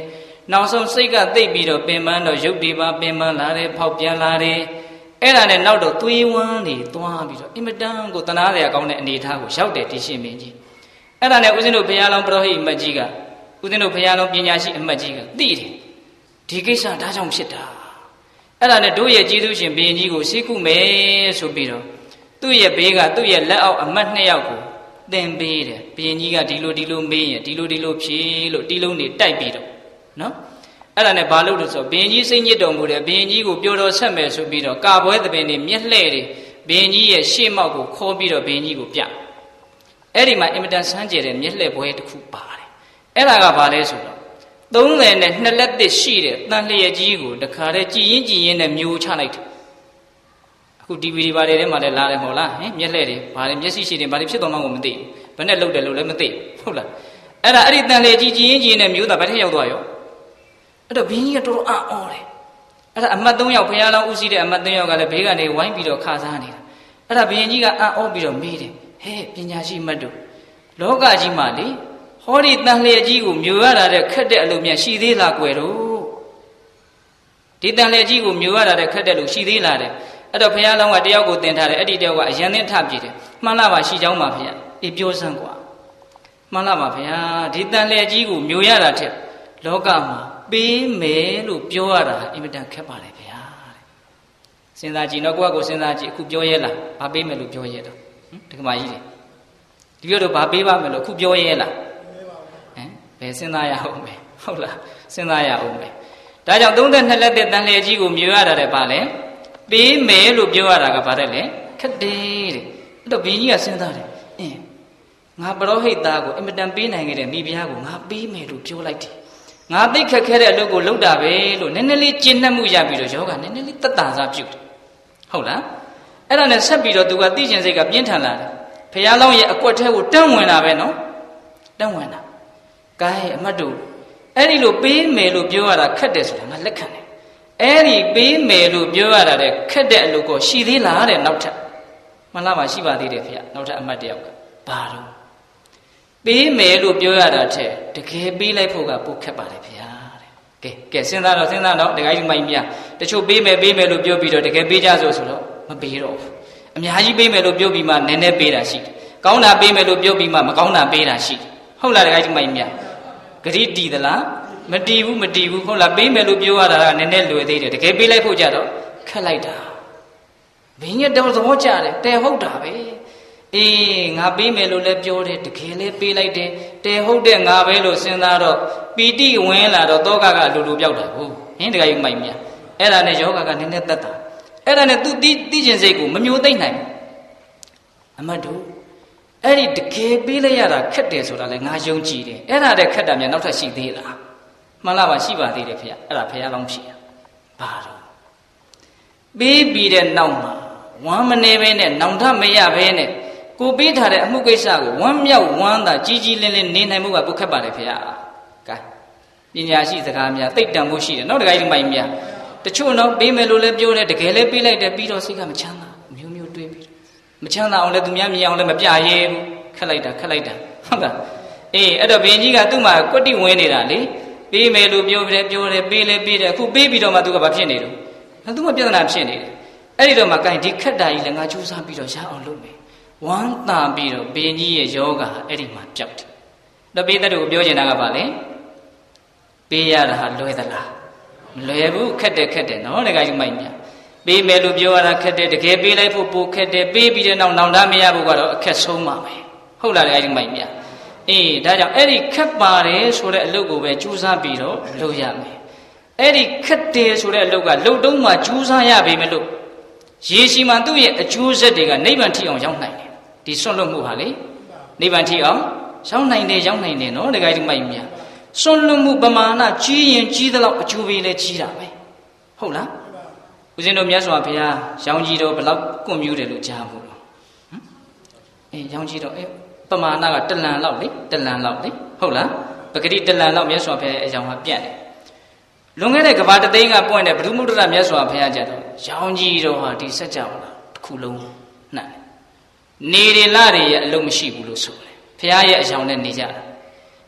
နောက်ဆုံးစိတ်ကသိပ်ပြီးတော့ပင်ပန်းတော့ရုပ်တွေပါပင်ပန်းလာတယ်ဖောက်ပြန်လာတယ်အဲ့ဒါနဲ့နောက်တော့သွေးဝမ်းတွေသွားပြီးတော့အင်မတန်ကိုတနာစရာကောင်းတဲ့အနေအထားကိုရောက်တယ်တရှင်မင်းကြီးအဲ့ဒါနဲ့ဦးဇင်းတို့ဘုရားလောင်းပရောဟိတ်အမတ်ကြီးကဦးဇင်းတို့ဘုရားလောင်းပညာရှိအမတ်ကြီးကသိတယ်ဒီကိစ္စဒါကြောင့်ဖြစ်တာအဲ့ဒါနဲ့တို့ရဲ့ကျေးဇူးရှင်ဘုရင်ကြီးကိုစိတ်ကုမယ်ဆိုပြီးတော့သူ့ရဲ့ဘေးကသူ့ရဲ့လက်အောက်အမတ်နှစ်ယောက်ကိုသင်ပေးတယ်ဘုရင်ကြီးကဒီလိုဒီလိုမေးရင်ဒီလိုဒီလိုဖြေလို့တီးလုံးတွေတိုက်ပြီးတော့နော်အဲ့ဒါနဲ့ဘာလို့လို့ဆိုဘုရင်ကြီးစိတ်ညစ်တော်မူတယ်ဘုရင်ကြီးကိုပြောတော်ဆက်မယ်ဆိုပြီးတော့ကာပွဲသဘင်တွေမျက်လှဲ့တွေဘုရင်ကြီးရဲ့ရှေ့မောက်ကိုခေါ်ပြီးတော့ဘုရင်ကြီးကိုပြအဲ့ဒီမှာအင်မတန်ဆန်းကျယ်တဲ့မျက်လှဲ့ပွဲတစ်ခုပါတယ်အဲ့ဒါကဘာလဲဆိုတော့သုံးတယ်နဲ့နှစ်လက်သစ်ရှိတဲ့တန်လျက်ကြီးကိုတခါတည်းကြည်ရင်ကြည်ရင်နဲ့မျိုးချလိုက်တယ်အခု တီဗီ တွေပါတယ်ထဲမှာလည်းလာတယ်မဟုတ်လားဟင်မျက်လှဲ့တွေဘာလဲမျက်စိရှိတယ်ဘာတွေဖြစ်သွားမှကိုမသိဘူးဘယ်နဲ့လှုပ်တယ်လို့လည်းမသိဟုတ်လားအဲ့ဒါအဲ့ဒီတန်လျက်ကြီးကြည်ရင်ကြည်ရင်နဲ့မျိုးသားဘယ်ထက်ရောက်သွားရောအဲ့တော့ဘင်းကြီးကတော်တော်အံ့ဩတယ်အဲ့ဒါအမတ်သုံးယောက်ဘုရားလောင်းဦးစီးတဲ့အမတ်သုံးယောက်ကလည်းဘေးကနေဝိုင်းပြီးတော့ခါစားနေတာအဲ့ဒါဘင်းကြီးကအံ့ဩပြီးတော့မေးတယ်ဟဲ့ပညာရှိမတ်တို့လောကကြီးမှာလေဟောဒီတန်လျက်ကြီးကိုမျိုးရတာတဲ့ခက်တဲ့အလုပ်များရှိသေးလားကွယ်တော့ဒီတန်လျက်ကြီးကိုမျိုးရတာတဲ့ခက်တဲ့လို့ရှိသေးလားတဲ့အဲ့တော့ဘုရားလောင်းကတယောက်ကိုတင်ထားတယ်အဲ့ဒီတယောက်ကအရန်သင်းထပြည့်တယ်မှန်လားပါရှိကြောင်းပါဗျာအေးပြောစမ်းကွာမှန်လားပါဗျာဒီတန်လျက်ကြီးကိုမျိုးရတာတဲ့လောကမှာပေးမယ်လို့ပြောရတာအင်မတန်ခက်ပါလေဗျာတဲ့စဉ်းစားကြည့်တော့ကိုယ့်ကိုစဉ်းစားကြည့်အခုပြောရဲလားဘာပေးမယ်လို့ပြောရဲတော့ဟင်တက္ကမကြီးတွေဒီလိုတော့ဘာပေးပါမယ်လို့အခုပြောရဲလားဟမ်ဘယ်စဉ်းစားရအောင်ပဲဟုတ်လားစဉ်းစားရအောင်ပဲဒါကြောင့်သုံးသက်နှစ်လက်တဲ့တန်လျက်ကြီးကိုမြွေရတာတဲ့ပါလေပေးမယ်လို့ပြောရတာကဘာတဲ့လဲခက်တယ်တဲ့အဲ့တော့ဘင်းကြီးကစဉ်းစားတယ်အင်းငါပရောဟိတ်သားကိုအင်မတန်ပေးနိုင်ခဲ့တဲ့မိဖုရားကိုငါပေးမယ်လို့ပြောလိုက်တယ်ငါသိခက်ခဲတဲ့အလုပ်ကိုလုပ်တာပဲလို့နည်းနည်းလေးကျင့်နှံ့မှုရပြီးတော့ယောဂနည်းနည်းလေးတက်တာစားပြုတ်တယ်ဟုတ်လားအဲ့ဒါနဲ့ဆက်ပြီးတော့သူကသိကျင်စိတ်ကပြင်းထန်လာတယ်ဘုရားလောင်းရဲ့အကွက်ထဲကိုတန်းဝင်တာပဲနော်တန်းဝင်တာကဲအမတ်တို့အဲ့ဒီလိုပေးမယ်လို့ပြောရတာခက်တယ်ဆိုတာငါလက်ခံတယ်အဲ့ဒီပေးမယ်လို့ပြောရတာတဲ့ခက်တဲ့အလုပ်ကိုရှိသေးလားတဲ့နောက်ထပ်မှန်လားပါရှိပါသေးတယ်ဖေ။နောက်ထပ်အမတ်တယောက်ကဘာလို့ပေးမယ်လို့ပြောရတာတဲ့တကယ်ပေးလိုက်ဖို့ကပိုခက်ပါလေဖေ။တဲ့ကဲကဲစဉ်းစားတော့စဉ်းစားတော့တခါကြီးမိုင်းမြတချို့ပေးမယ်ပေးမယ်လို့ပြောပြီးတော့တကယ်ပေးကြဆိုဆိုတော့မပေးတော့ဘူးအများကြီးပေးမယ်လို့ပြောပြီးမှနည်းနည်းပေးတာရှိတယ်ကောင်းတာပေးမယ်လို့ပြောပြီးမှမကောင်းတာပေးတာရှိတယ်ဟုတ်လားတခါကြီးမိုင်းမြဂရိတီသလားမတီးဘူးမတီးဘူးဟုတ်လားပေးမယ်လို့ပြောရတာကနည်းနည်းလွယ်သေးတယ်တကယ်ပေးလိုက်ဖို့ကြတော့ခက်လိုက်တာဘင်းရဲ့တော်သဘောကျတယ်တဲဟုတ်တာပဲအေးငါပေးမယ်လို့လည်းပြောတယ်တကယ်လည်းပေးလိုက်တယ်တဲဟုတ်တဲ့ငါပဲလို့စဉ်းစားတော့ပီတိဝင်လာတော့တောကကအလိုလိုပြောက်တာဟုတ်ဟင်းတကယ်ယူမိုက်မြအဲ့ဒါနဲ့ယောဂကနည်းနည်းတက်တာအဲ့ဒါနဲ့သူတိတိကျင်စိတ်ကိုမမျိုးသိမ့်နိုင်အမတ်တို့အဲ့ဒီတကယ်ပေးလိုက်ရတာခက်တယ်ဆိုတာလည်းငါယုံကြည်တယ်အဲ့ဒါတဲ့ခက်တာများနောက်ထပ်ရှိသေးလားမှန်လားပါရှိပါသေးတယ်ဖေ။အဲ့ဒါဖေရလောင်းရှိတာဘာလို့ပေးပြီးတဲ့နောက်မှာဝမ်းမနေပဲနဲ့နောင်တမရပဲနဲ့ကိုပေးထားတဲ့အမှုကိစ္စကိုဝမ်းမြောက်ဝမ်းသာကြီးကြီးလင်းလင်းနေနိုင်မှုကပုတ်ခက်ပါလေဖေ။ကဲပညာရှိစကားများသိတ္တံမှုရှိတယ်နော်တခါကြီးမိုင်းများတချို့တော့ပေးမယ်လို့လည်းပြောတယ်တကယ်လည်းပေးလိုက်တယ်ပြီးတော့စိတ်ကမချမ်းသာမျိုးမျိုးတွေးပြီးမချမ်းသာအောင်လည်းသူများမြင်အောင်လည်းမပြရဲဘူးခက်လိုက်တာခက်လိုက်တာဟုတ်လားအေးအဲ့တော့ဘင်းကြီးကသူ့မှာကွတိဝင်နေတာလေပေးမယ်လို့ပြောတယ်ပြောတယ်ပေးလဲပေးတယ်အခုပေးပြီးတော့မှသူကဘာဖြစ်နေတော့အဲသူကပြဿနာဖြစ်နေတယ်အဲ့ဒီတော့မှကိုင်ဒီခက်တာကြီးလည်းငါကြိုးစားပြီးတော့ရအောင်လုပ်မယ်ဝမ်းသာပြီးတော့ဘင်းကြီးရဲ့ယောဂအဲ့ဒီမှာပြောက်တယ်တော့ပေးတဲ့တို့ကိုပြောချင်တာကဘာလဲပေးရတာဟာလွယ်သလားမလွယ်ဘူးခက်တယ်ခက်တယ်နော်တခါကြီးမိုက်မြပေးမယ်လို့ပြောရတာခက်တယ်တကယ်ပေးလိုက်ဖို့ပိုခက်တယ်ပေးပြီးတဲ့နောက်နောင်တမရဖို့ကတော့အခက်ဆုံးပါပဲဟုတ်လားတခါကြီးမိုက်မြအေးဒါကြောင့်အဲ့ဒီခက်ပါတယ်ဆိုတဲ့အလုပ်ကိုပဲကြိုးစားပြီးတော့လုပ်ရမယ်အဲ့ဒီခက်တယ်ဆိုတဲ့အလုပ်ကလှုပ်တုံးမှကြိုးစားရပေမဲ့လို့ရေရှိမှသူ့ရဲ့အကျိုးဆက်တွေကနိဗ္ဗာန်ထိအောင်ရောက်နိုင်တယ်ဒီဆွန့်လွတ်မှုဟာလေနိဗ္ဗာန်ထိအောင်ရောက်နိုင်တယ်ရောက်နိုင်တယ်နော်တခါကြီးမိုက်မြဆွန့်လွတ်မှုပမာဏကြီးရင်ကြီးသလောက်အကျိုးပေးလဲကြီးတာပဲဟုတ်လားဦးဇင်းတို့မြတ်စွာဘုရားရောင်ကြီးတော်ဘယ်လောက်ကွန်မြူးတယ်လို့ကြားဘူးလို့ဟမ်အေးရောင်ကြီးတော်အေးပမာဏကတလန်လောက်လေတလန်လောက်လေဟုတ်လားပဂတိတလန်လောက်မြတ်စွာဘုရားရဲ့အကြောင်းဟာပြတ်တယ်လွန်ခဲ့တဲ့ကဘာတသိန်းကပွင့်တဲ့ဘုရုမုဒ္ဒရမြတ်စွာဘုရားကြတော့ရောင်ကြီးတော်ဟာဒီစัจ java လားတစ်ခုလုံးနှံ့နေရလတွေရဲ့အလုံးမရှိဘူးလို့ဆိုတယ်ဘုရားရဲ့အကြောင်းနဲ့နေကြတာ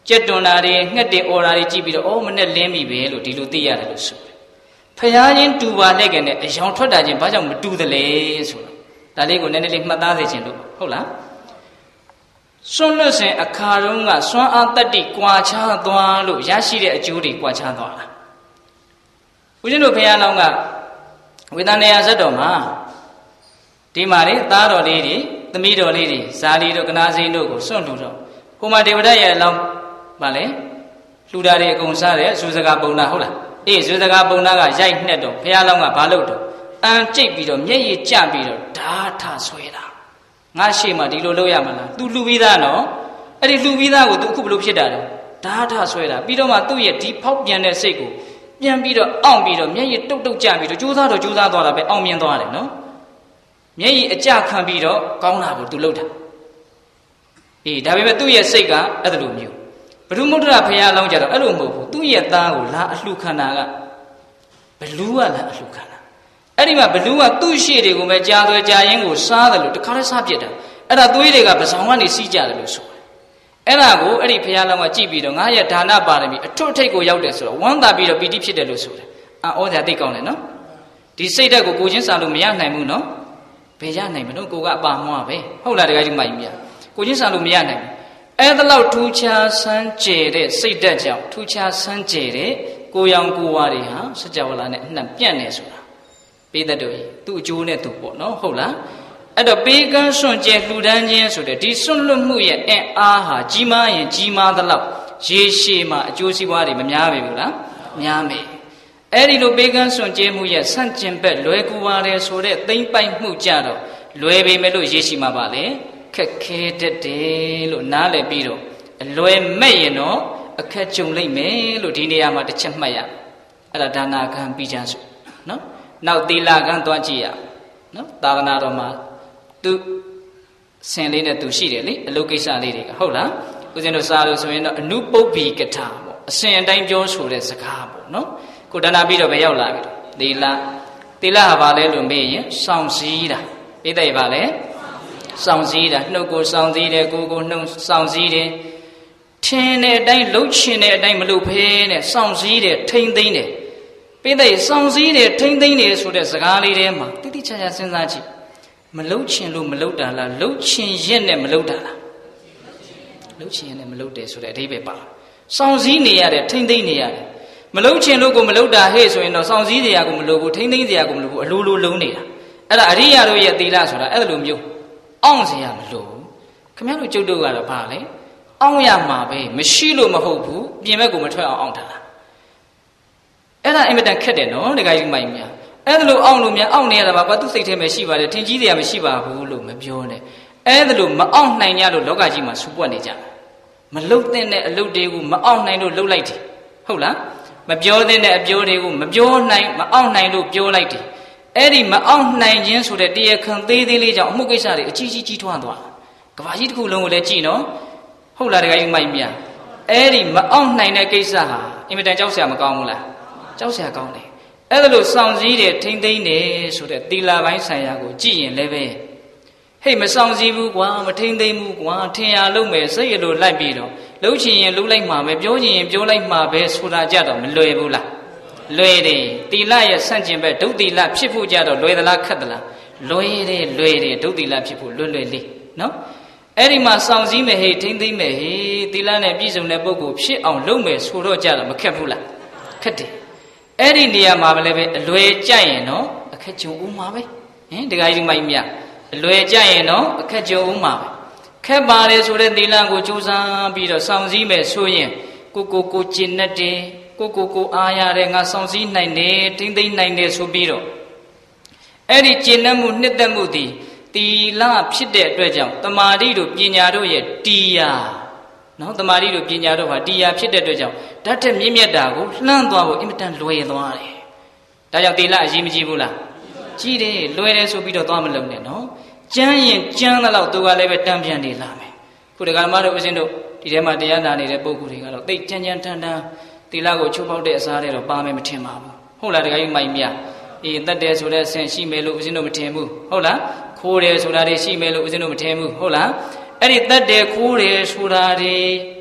ကြက်တွန်တာတွေငှက်တွေအော်တာတွေကြည့်ပြီးတော့အော်မနဲ့လင်းပြီပဲလို့ဒီလိုသိရတယ်လို့ဆိုတယ်ဖယားချင်းတူပါလက်ကနေအယောင်ထွက်တာချင်းဘာကြောင့်မတူသလဲဆိုတော့ဒါလေးကိုနည်းနည်းလေးမှတ်သားစေချင်လို့ဟုတ်လားစွန့်လွတ်စဉ်အခါတုန်းကစွမ်းအားတတ္တိကွာခြားသွားလို့ရရှိတဲ့အကျိုးတွေကွာခြားသွားတာဦးဇင်းတို့ဖယားလောင်းကဝေဒနာယဇတ်တော်မှာဒီမှာလေသားတော်လေးတွေသမီးတော်လေးတွေဇာလီတို့ကနာစိန်တို့ကိုစွန့်လှူတော့ဟိုမှာဒေဝဒတ်ရဲ့အလောင်းဗာလေလှူတာတွေအကုန်စားတယ်ဇူစကားပုံနာဟုတ်လားအေးဇူစကားပုံနာကရိုက်နှက်တော့ဖယားလောင်းကဘာလုပ်တော့အန်ကျိတ်ပြီးတော့မျက်ရည်ကျပြီးတော့ဓာထဆွဲတာငါရှေ့မှာဒီလိုလုပ်ရမလား तू လှူပြီးသားနော်အဲ့ဒီလှူပြီးသားကို तू အခုဘလို့ဖြစ်တာလဲဓာထဆွဲတာပြီးတော့မှသူ့ရဲ့ဒီဖောက်ပြန်တဲ့စိတ်ကိုပြန်ပြီးတော့အောင့်ပြီးတော့မျက်ရည်တုတ်တုတ်ကျပြီးတော့ကြိုးစားတော့ကြိုးစားသွားတာပဲအောင်မြင်သွားတယ်နော်မျက်ရည်အကျခံပြီးတော့ကောင်းတာကို तू လုပ်တာအေးဒါပေမဲ့သူ့ရဲ့စိတ်ကအဲ့လိုမျိုးဘုရုမုဒ္ဒရာဖရာလောင်းကြတော့အဲ့လိုမဟုတ်ဘူးသူ့ရဲ့သားကိုလာအလှခန္ဓာကဘလူးကလာအလှခန္ဓာအဲ့ဒီမှာဘလူးကသူ့ရှေ့တွေကိုပဲကြားသွဲကြားရင်းကိုစားတယ်လို့တခါတည်းစားပြစ်တာအဲ့ဒါသွေးတွေကပစောင်ကနေစီးကြတယ်လို့ဆိုတယ်အဲ့ဒါကိုအဲ့ဒီဖရာလောင်းကကြည့်ပြီးတော့ငါရဲ့ဒါနပါရမီအထွတ်ထိပ်ကိုရောက်တယ်ဆိုတော့ဝမ်းသာပြီးတော့ပီတိဖြစ်တယ်လို့ဆိုတယ်အော်ဒါသိကောင်းတယ်နော်ဒီစိတ်ဓာတ်ကိုကိုချင်းစာလို့မရနိုင်ဘူးနော်ဘယ်ရနိုင်မလို့ကိုကအပါမွားပဲဟုတ်လားတကယ်ကြီးမိုက်မြတ်ကိုချင်းစာလို့မရနိုင်ဘူးအဲ့ဒါလောက်ထူးခြားဆန်းကျယ်တဲ့စိတ်ဓာတ်ကြောင့်ထူးခြားဆန်းကျယ်တဲ့ကိုရောင်ကိုဝါတွေဟာစကြဝဠာနဲ့အနှံ့ပြန့်နေဆိုတာပေးတတ်တို့သူ့အကျိုးနဲ့သူပေါ့နော်ဟုတ်လားအဲ့တော့ပေးကမ်းစွန့်ကျဲလှူဒန်းခြင်းဆိုတဲ့ဒီစွန့်လွတ်မှုရဲ့အင်အားဟာကြီးမားရင်ကြီးမားသလောက်ရေရှည်မှာအကျိုးစီးပွားတွေမများပေဘူးလားများမယ်အဲ့ဒီလိုပေးကမ်းစွန့်ကျဲမှုရဲ့ဆန့်ကျင်ဘက်လွယ်ကူပါတယ်ဆိုတဲ့သိမ့်ပိုက်မှုကြတော့လွယ်ပေမဲ့လို့ရေရှည်မှာပါလေခက်ခဲတတ်တယ်လို့နားလည်ပြီးတော့အလွယ်မဲ့ရင်တော့အခက်ကြုံလိမ့်မယ်လို့ဒီနေရာမှာတစ်ချက်မှတ်ရအဲ့ဒါဒါနာခံပြီးချမ်းဆိုနော်နောက်သီလခံသွားကြည့်ရနော်သာသနာတော်မှာသူဆင်လေးနဲ့သူရှိတယ်လေအလုကိစ္စလေးတွေကဟုတ်လားဦးဇင်းတို့စားလို့ဆိုရင်တော့အနုပုပ္ပိကထာပေါ့အစဉ်အတိုင်းပြောဆိုတဲ့စကားပေါ့နော်ကိုဒါနာပြီးတော့ပဲရောက်လာပြီသီလသီလဟာဘာလဲလို့မေးရင်စောင့်စည်းတာသိတဲ့ပါလေစောင့်စည်းတာနှုတ်ကိုစောင့်စည်းတယ်ကိုယ်ကိုနှုတ်စောင့်စည်းတယ်ထင်းတဲ့အတိုင်းလှုပ်ချင်တဲ့အတိုင်းမလှုပ်ဖဲနဲ့စောင့်စည်းတယ်ထိမ့်သိမ့်တယ်ပြီးတဲ့စောင့်စည်းတယ်ထိမ့်သိမ့်တယ်ဆိုတဲ့စကားလေးထဲမှာတိတိကျကျစဉ်းစားကြည့်မလှုပ်ချင်လို့မလှုပ်တာလားလှုပ်ချင်ရက်နဲ့မလှုပ်တာလားလှုပ်ချင်ရက်နဲ့မလှုပ်တယ်ဆိုတဲ့အဓိပ္ပာယ်ပါစောင့်စည်းနေရတယ်ထိမ့်သိမ့်နေရတယ်မလှုပ်ချင်လို့ကိုမလှုပ်တာဟဲ့ဆိုရင်တော့စောင့်စည်းတရားကိုမလှုပ်ဘူးထိမ့်သိမ့်တရားကိုမလှုပ်ဘူးအလိုလိုလုံးနေတာအဲ့ဒါအရိယာတို့ရဲ့သီလဆိုတာအဲ့လိုမျိုးအောင့်စရာမလိုဘူးခင်ဗျားတို့ကျုပ်တို့ကတော့ဘာလဲအောင့်ရမှာပဲမရှိလို့မဟုတ်ဘူးပြင်ဘက်ကိုမထွက်အောင်အောင့်တာလားအဲ့ဒါအင်မတန်ခက်တယ်နော်ဒကာကြီးမိုင်များအဲ့ဒါလို့အောင့်လို့များအောင့်နေရတာပါကွာသူ့စိတ်ထဲမှာရှိပါတယ်ထင်ကြီးတရားမရှိပါဘူးလို့မပြောနဲ့အဲ့ဒါလို့မအောင့်နိုင်ကြလို့လောကကြီးမှာဆူပွက်နေကြတယ်မလှုပ်တဲ့အလုပ်တွေကိုမအောင့်နိုင်လို့လှုပ်လိုက်တယ်ဟုတ်လားမပြောတဲ့အပြောတွေကိုမပြောနိုင်မအောင့်နိုင်လို့ပြောလိုက်တယ်အဲ့ဒီမအောင်နိုင်ခြင်းဆိုတဲ့တရားခံသေးသေးလေးကြောင့်အမှုကိစ္စတွေအကြီးကြီးကြီးထွားသွားကဘာကြီးတစ်ခုလုံးကိုလည်းကြည့်နော်ဟုတ်လားတကယ်ကြီးမိုက်မြအဲ့ဒီမအောင်နိုင်တဲ့ကိစ္စဟာအင်မတန်ကြောက်စရာမကောင်းဘူးလားကြောက်စရာကောင်းတယ်အဲ့ဒါလို့စောင့်စည်းတယ်ထိမ့်သိမ့်တယ်ဆိုတဲ့သီလပိုင်းဆိုင်ရာကိုကြည့်ရင်လည်းပဲဟေ့မစောင့်စည်းဘူးကွာမထိမ့်သိမ့်ဘူးကွာထင်ရလို့မယ်စိတ်ရလို့လိုက်ပြီးတော့လှုပ်ချင်ရင်လှုပ်လိုက်မှာပဲပြောချင်ရင်ပြောလိုက်မှာပဲဆိုတာကြတော့မလွယ်ဘူးလားလွယ်တယ်သီလရဲ့ဆန့်ကျင်ဘက်ဒုသီလဖြစ်ဖို့ကြတော့လွယ်သလားခက်သလားလွယ်တယ်လွယ်တယ်ဒုသီလဖြစ်ဖို့လွယ်လွယ်လေးနော်အဲ့ဒီမှာစောင့်စည်းမယ်ဟေးထိမ့်သိမ့်မယ်ဟေးသီလနဲ့ပြည့်စုံတဲ့ပုဂ္ဂိုလ်ဖြစ်အောင်လုပ်မယ်ဆိုတော့ကြတော့မခက်ဘူးလားခက်တယ်အဲ့ဒီနေရာမှာလည်းပဲအလွယ်ကြရင်တော့အခက်ကြုံဦးမှာပဲဟင်ဒကာကြီးမိုက်မြအလွယ်ကြရင်တော့အခက်ကြုံဦးမှာပဲခက်ပါလေဆိုတဲ့သီလကိုကြိုးစားပြီးတော့စောင့်စည်းမယ်ဆိုရင်ကိုကိုကိုကျင့်တဲ့ကိုကိုကိုအားရတဲ့ငါဆောင်စည်းနိုင်တယ်ထိမ့်သိမ့်နိုင်တယ်ဆိုပြီးတော့အဲ့ဒီကျင့်တတ်မှုနှစ်သက်မှုသည်တီလဖြစ်တဲ့အတွက်ကြောင့်တမာတိတို့ပညာတို့ရဲ့တီယာနော်တမာတိတို့ပညာတို့ဟာတီယာဖြစ်တဲ့အတွက်ကြောင့်ဓာတ်ထက်မြင့်မြတ်တာကိုလှမ်းသွားဖို့အင်မတန်လွယ်သွားတယ်ဒါကြောင့်တီလအရေးမကြီးဘူးလားကြီးတယ်လွယ်တယ်ဆိုပြီးတော့သွားမလုံးနဲ့နော်ကျမ်းရင်ကျမ်းတဲ့လောက်သူကလည်းပဲတံပြန်နေလာမယ်ခုဒီကမတို့ဦးဇင်းတို့ဒီထဲမှာတရားနာနေတဲ့ပုဂ္ဂိုလ်တွေကတော့သိကြမ်းကြမ်းတန်တန်သီလကိုချိုးဖောက်တဲ့အစားတွေတော့ပါမယ်မထင်ပါဘူးဟုတ်လားတကယ်ကြီးမိုင်မြအေးတတ်တယ်ဆိုတဲ့အဆင့်ရှိမယ်လို့ဦးဇင်းတို့မထင်ဘူးဟုတ်လားခိုးတယ်ဆိုတာတွေရှိမယ်လို့ဦးဇင်းတို့မထင်ဘူးဟုတ်လားအဲ့ဒီတတ်တယ်ခိုးတယ်ဆိုတာတွေ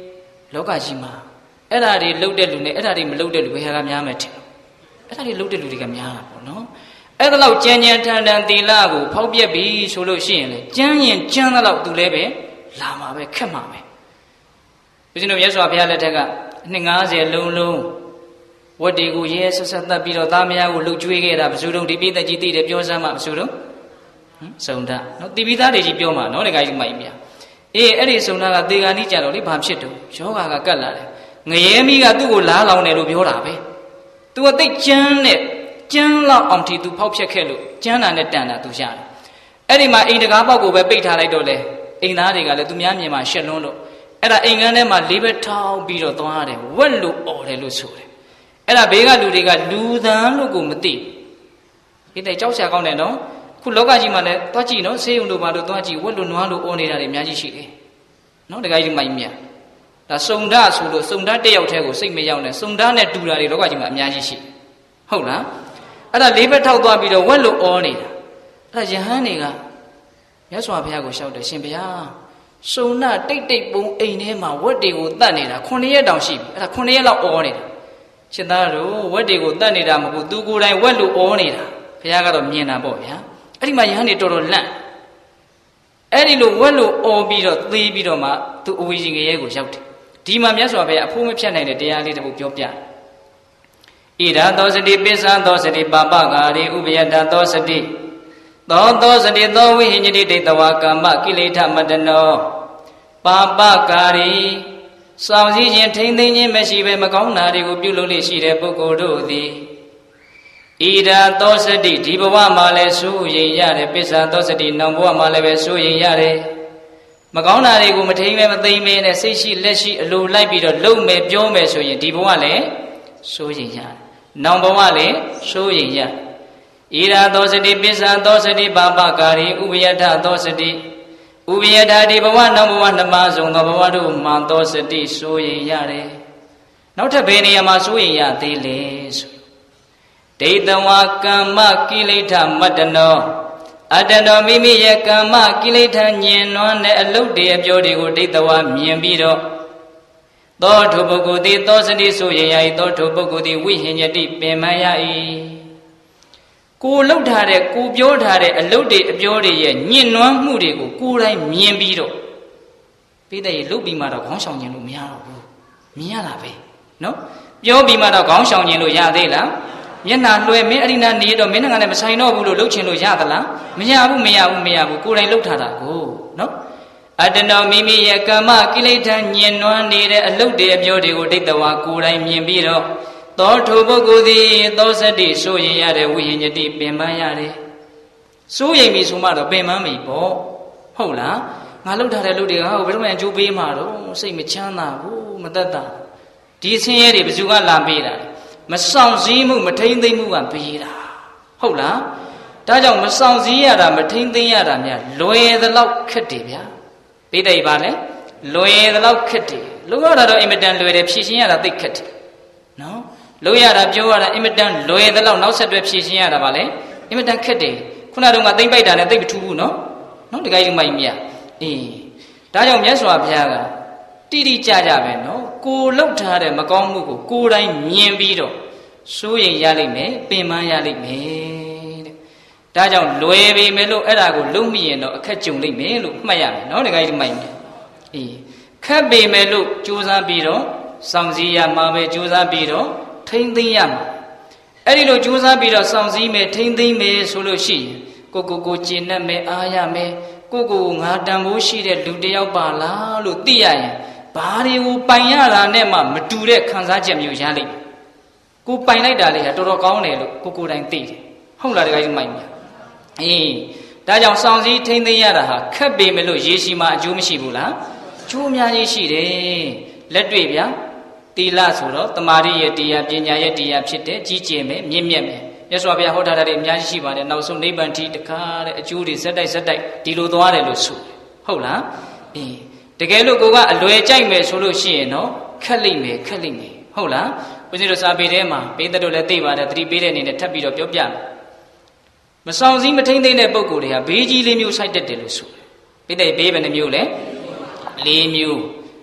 လောကကြီးမှာအဲ့ဒါတွေလှုပ်တဲ့လူနဲ့အဲ့ဒါတွေမလှုပ်တဲ့လူဘယ်ဟာကများမယ်ထင်အဲ့ဒါတွေလှုပ်တဲ့လူတွေကများတာပေါ့နော်အဲ့ဒါလောက်ကြမ်းကြမ်းထန်ထန်သီလကိုဖောက်ပြက်ပြီးဆိုလို့ရှိရင်လေကြမ်းရင်ကြမ်းတဲ့လောက်သူလည်းပဲလာမှာပဲခက်မှာပဲဘုရားတို့မြတ်စွာဘုရားလက်ထက်ကအနှစ်၅၀လုံးလုံးဝတ်တွေကိုရဲဆက်ဆက်တတ်ပြီးတော့သားမယားကိုလှုပ်ကြွေးခဲ့တာဘယ်သူတို့ဒီပိသက်ကြီးသိတယ်ပြောစမ်းမှဘယ်သူတို့ဟမ်စုံတာနော်တိပိသားတွေကြီးပြောမှာနော်တခါကြီးမိုက်မြအေးအဲ့ဒီစုံတာကသေဂာနိကြတော့လေဘာဖြစ်တော့ယောဂါကကတ်လာတယ်ငရဲမိကသူ့ကိုလားလောင်တယ်လို့ပြောတာပဲသူကသိကျမ်းနဲ့ကျမ်းလောက်အောင်ထီသူဖောက်ဖြက်ခဲ့လို့ကျမ်းနာနဲ့တန်တာသူရတယ်အဲ့ဒီမှာအိမ်တကားပေါက်ကိုပဲပိတ်ထားလိုက်တော့လေအိမ်သားတွေကလည်းသူများမြင်မှာရှက်လွန်းလို့အဲ့ဒါအိမ်ကန်းထဲမှာလေးဘက်ထောက်ပြီးတော့သွားတယ်ဝက်လို့អော်တယ်လို့ဆိုတယ်အဲ့ဒါဘေးကလူတွေကလူသန်းလို့ကိုမသိဒီတိုင်ကြောက်ရှာကောင်းတယ်နော်ခုလောကကြီးမှာလည်းသွားကြည့်နော်ဆေးရုံတို့ဘာလို့သွားကြည့်ဝက်လို့နွားလို့អော်နေတာတွေအများကြီးရှိတယ်နော်တခါကြီးမိုက်မြတ်ဒါစုံဓာဆိုလို့စုံဓာတစ်ယောက်တည်းကိုစိတ်မရောက်နဲ့စုံဓာနဲ့တူတာတွေလောကကြီးမှာအများကြီးရှိဟုတ်လားအဲ့ဒါလေးဘက်ထောက်သွားပြီးတော့ဝက်လို့អော်နေတာအဲ့ဒါယဟန်တွေကမြတ်စွာဘုရားကိုလျှောက်တယ်ရှင်ဘုရားစုံနာတိတ်တိတ်ပုံအိမ်ထဲမှာဝက်တွေကိုတတ်နေတာခုနှစ်ရက်တောင်ရှိပြီအဲ့ဒါခုနှစ်ရက်လောက်អော်နေတာရှင်သားတို့ဝက်တွေကိုတတ်နေတာမဟုတ်ဘူးသူကိုယ်တိုင်ဝက်လို့អော်နေတာဘုရားကတော့မြင်တာပေါ့ဗျာအဲ့ဒီမှာယဟန်တွေတော်တော်လန့်အဲ့ဒီလိုဝက်လို့អော်ပြီးတော့သေပြီးတော့မှသူအဝေကြီးငရဲကိုရောက်တယ်ဒီမှာမြတ်စွာဘုရားအဖို့မဖြတ်နိုင်တဲ့တရားလေးတစ်ခုပြောပြဣဒာသောစတိပိစ္ဆာသောစတိပါပကာရိဥပယတ္တသောစတိသောသောစတိသောဝိဟိညတိဒိဋ္ဌဝါကမ္မကိလေသာမတ္တနောပါပကာရိစောင့်စည်းခြင်းထိမ့်သိမ်းခြင်းမရှိဘဲမကောင်းတာတွေကိုပြုလုပ်လို့ရှိတဲ့ပုဂ္ဂိုလ်တို့သည်ဣဒာသောစတိဒီဘဝမှာလည်းစိုးရိမ်ရတယ်ပိစ္ဆာသောစတိနောင်ဘဝမှာလည်းပဲစိုးရိမ်ရတယ်မကောင်းတာတွေကိုမထိန်ပဲမသိမ့်ပဲနဲ့စိတ်ရှိလက်ရှိအလိုလိုက်ပြီးတော့လုံမယ်ပြောမယ်ဆိုရင်ဒီဘဝလည်းစိုးရိမ်ရတယ်။နောင်ဘဝလည်းစိုးရိမ်ရ။ဣရာသောစတိပိစ္ဆာသောစတိပါပကာရိဥပယတ္ထသောစတိဥပယတ္ထဒီဘဝနောင်ဘဝနှမဆုံးသောဘဝတို့မှသောစတိစိုးရိမ်ရတယ်။နောက်ထပ်ဘယ်နေရာမှာစိုးရိမ်ရသေးလဲဆိုဒိဋ္ဌဝါကမ္မကိလေသာမတ္တနောအတ္တတော်မိမိရဲ့ကမ္မကိလေသာညင်နွမ်းတဲ့အလုတ်တွေအပြောတွေကိုဒိဋ္ဌဝါမြင်ပြီးတော့သောထုပုဂ္ဂိုလ်သည်သောစတိဆိုရင်ရ၏သောထုပုဂ္ဂိုလ်သည်ဝိဟိညတိပင်မရ၏ကိုလှုပ်ထားတဲ့ကိုပြောထားတဲ့အလုတ်တွေအပြောတွေရဲ့ညင်နွမ်းမှုတွေကိုကိုယ်တိုင်မြင်ပြီးတော့ပိဋကရေလှုပ်ပြီးမှတော့ခေါင်းဆောင်ခြင်းလို့မရတော့ဘူးမြင်ရတာပဲနော်ပြောပြီးမှတော့ခေါင်းဆောင်ခြင်းလို့ရသေးလားမျက်နှာလွှဲမင်းအရိနာနေတော့မင်းငါနဲ့မဆိုင်တော့ဘူးလို့လှုပ်ချင်လို့ရသလားမရဘူးမရဘူးမရဘူးကိုယ်တိုင်လှုပ်ထားတာကိုနော်အတ္တနောမိမိရဲ့ကမ္မကိလေသာညင်နွမ်းနေတဲ့အလုတ်တွေအပြောတွေကိုဒိဋ္ဌဝါကိုယ်တိုင်မြင်ပြီးတော့သောထိုပုဂ္ဂိုလ်သည်သောစတိဆိုရင်ရတဲ့ဝိဟိညတိပင်ပန်းရတယ်စိုးရိမ်ပြီဆိုမှတော့ပင်ပန်းပြီပေါ့ဟုတ်လားငါလှုပ်ထားတဲ့လူတွေကဟိုဘယ်တော့မှအကျိုးပေးမှာတော့စိတ်မချမ်းသာဘူးမသက်သာဒီဆင်းရဲတွေဘယ်သူကလာပေးတာမဆောင်စည်းမှုမထိမ့်သိမ့်မှုကပေးတာဟုတ်လားဒါကြောင့်မဆောင်စည်းရတာမထိမ့်သိမ့်ရတာများလွယ်သလောက်ခက်တယ်ဗျာပိဋိပါလေလွယ်သလောက်ခက်တယ်လို့ရတာတော့အင်မတန်လွယ်တယ်ဖြည့်ရှင်းရတာသိခက်တယ်နော်လို့ရတာပြောရတာအင်မတန်လွယ်သလောက်နောက်ဆက်တွဲဖြည့်ရှင်းရတာပါလေအင်မတန်ခက်တယ်ခုနကတော့ငါသိမ့်ပိုက်တာနဲ့သိမထူးဘူးနော်နော်တခါကြီးမိုက်မြတ်အေးဒါကြောင့်မြတ်စွာဘုရားကတိတိကျကျပဲနော်ကိုလှုပ်ထားတဲ့မကောင်းမှုကိုကိုယ်တိုင်မြင်ပြီးတော့စိုးရိမ်ရလိမ့်မယ်ပင်ပန်းရလိမ့်မယ်တဲ့ဒါကြောင့်လွယ်ပေမဲ့လို့အဲ့ဒါကိုလုံမိရင်တော့အခက်ကြုံလိမ့်မယ်လို့မှတ်ရမယ်နော်တခါကြီးမိုက်မြတ်အေးခက်ပေမဲ့လို့ကြိုးစားပြီးတော့စောင့်စည်းရမှာပဲကြိုးစားပြီးတော့ထိမ့်သိမ့်ရမှာအဲ့ဒီလိုကြိုးစားပြီးတော့စောင့်စည်းမယ်ထိမ့်သိမ့်မယ်ဆိုလို့ရှိရင်ကိုကိုကိုကျင့်တတ်မယ်အားရမယ်ကိုကိုငါတန်ဖိုးရှိတဲ့လူတစ်ယောက်ပါလားလို့သိရရင်ဘာတွေကိုပိုင်ရတာနဲ့မှမတူတဲ့ခံစားချက်မျိုးရလိမ့်မယ်ကိုပိုင်လိုက်တာလေဟာတော်တော်ကောင်းတယ်လို့ကိုကိုတိုင်သိတယ်ဟုတ်လားတခါကြီးမိုက်မြအေးဒါကြောင့်စောင့်စည်းထိမ့်သိမ့်ရတာဟာခက်ပေမဲ့လို့ရေရှိမှအကျိုးမရှိဘူးလားအကျိုးအများကြီးရှိတယ်လက်တွေ့ဗျာသီလဆိုတော့တမာရိရဲ့တရားပညာရဲ့တရားဖြစ်တဲ့ကြီးကျယ်မယ်မြင့်မြတ်မယ်မြတ်စွာဘုရားဟောထားတာတွေအများကြီးရှိပါတယ်နောက်ဆုံးနိဗ္ဗာန်ထိတခါတဲ့အကျိုးတွေဇက်တိုက်ဇက်တိုက်ဒီလိုသွားတယ်လို့ဆိုဟုတ်လားအေးတကယ်လို့ကိုကအလွယ်ကြိုက်မယ်ဆိုလို့ရှိရင်တော့ခက်လိမ့်မယ်ခက်လိမ့်မယ်ဟုတ်လားဘုရားတို့စာပေထဲမှာပေးတဲ့တို့လည်းသိပါတယ်သတိပေးတဲ့အနေနဲ့ထပ်ပြီးတော့ပြောပြမယ်မဆောင်စည်းမထိမ့်သိမ့်တဲ့ပုံကိုယ်တွေဟာဘေးကြီးလေးမျိုးစိုက်တတ်တယ်လို့ဆိုတယ်ပိဋိဘေးဘယ်နှမျိုးလဲလေးမျိုး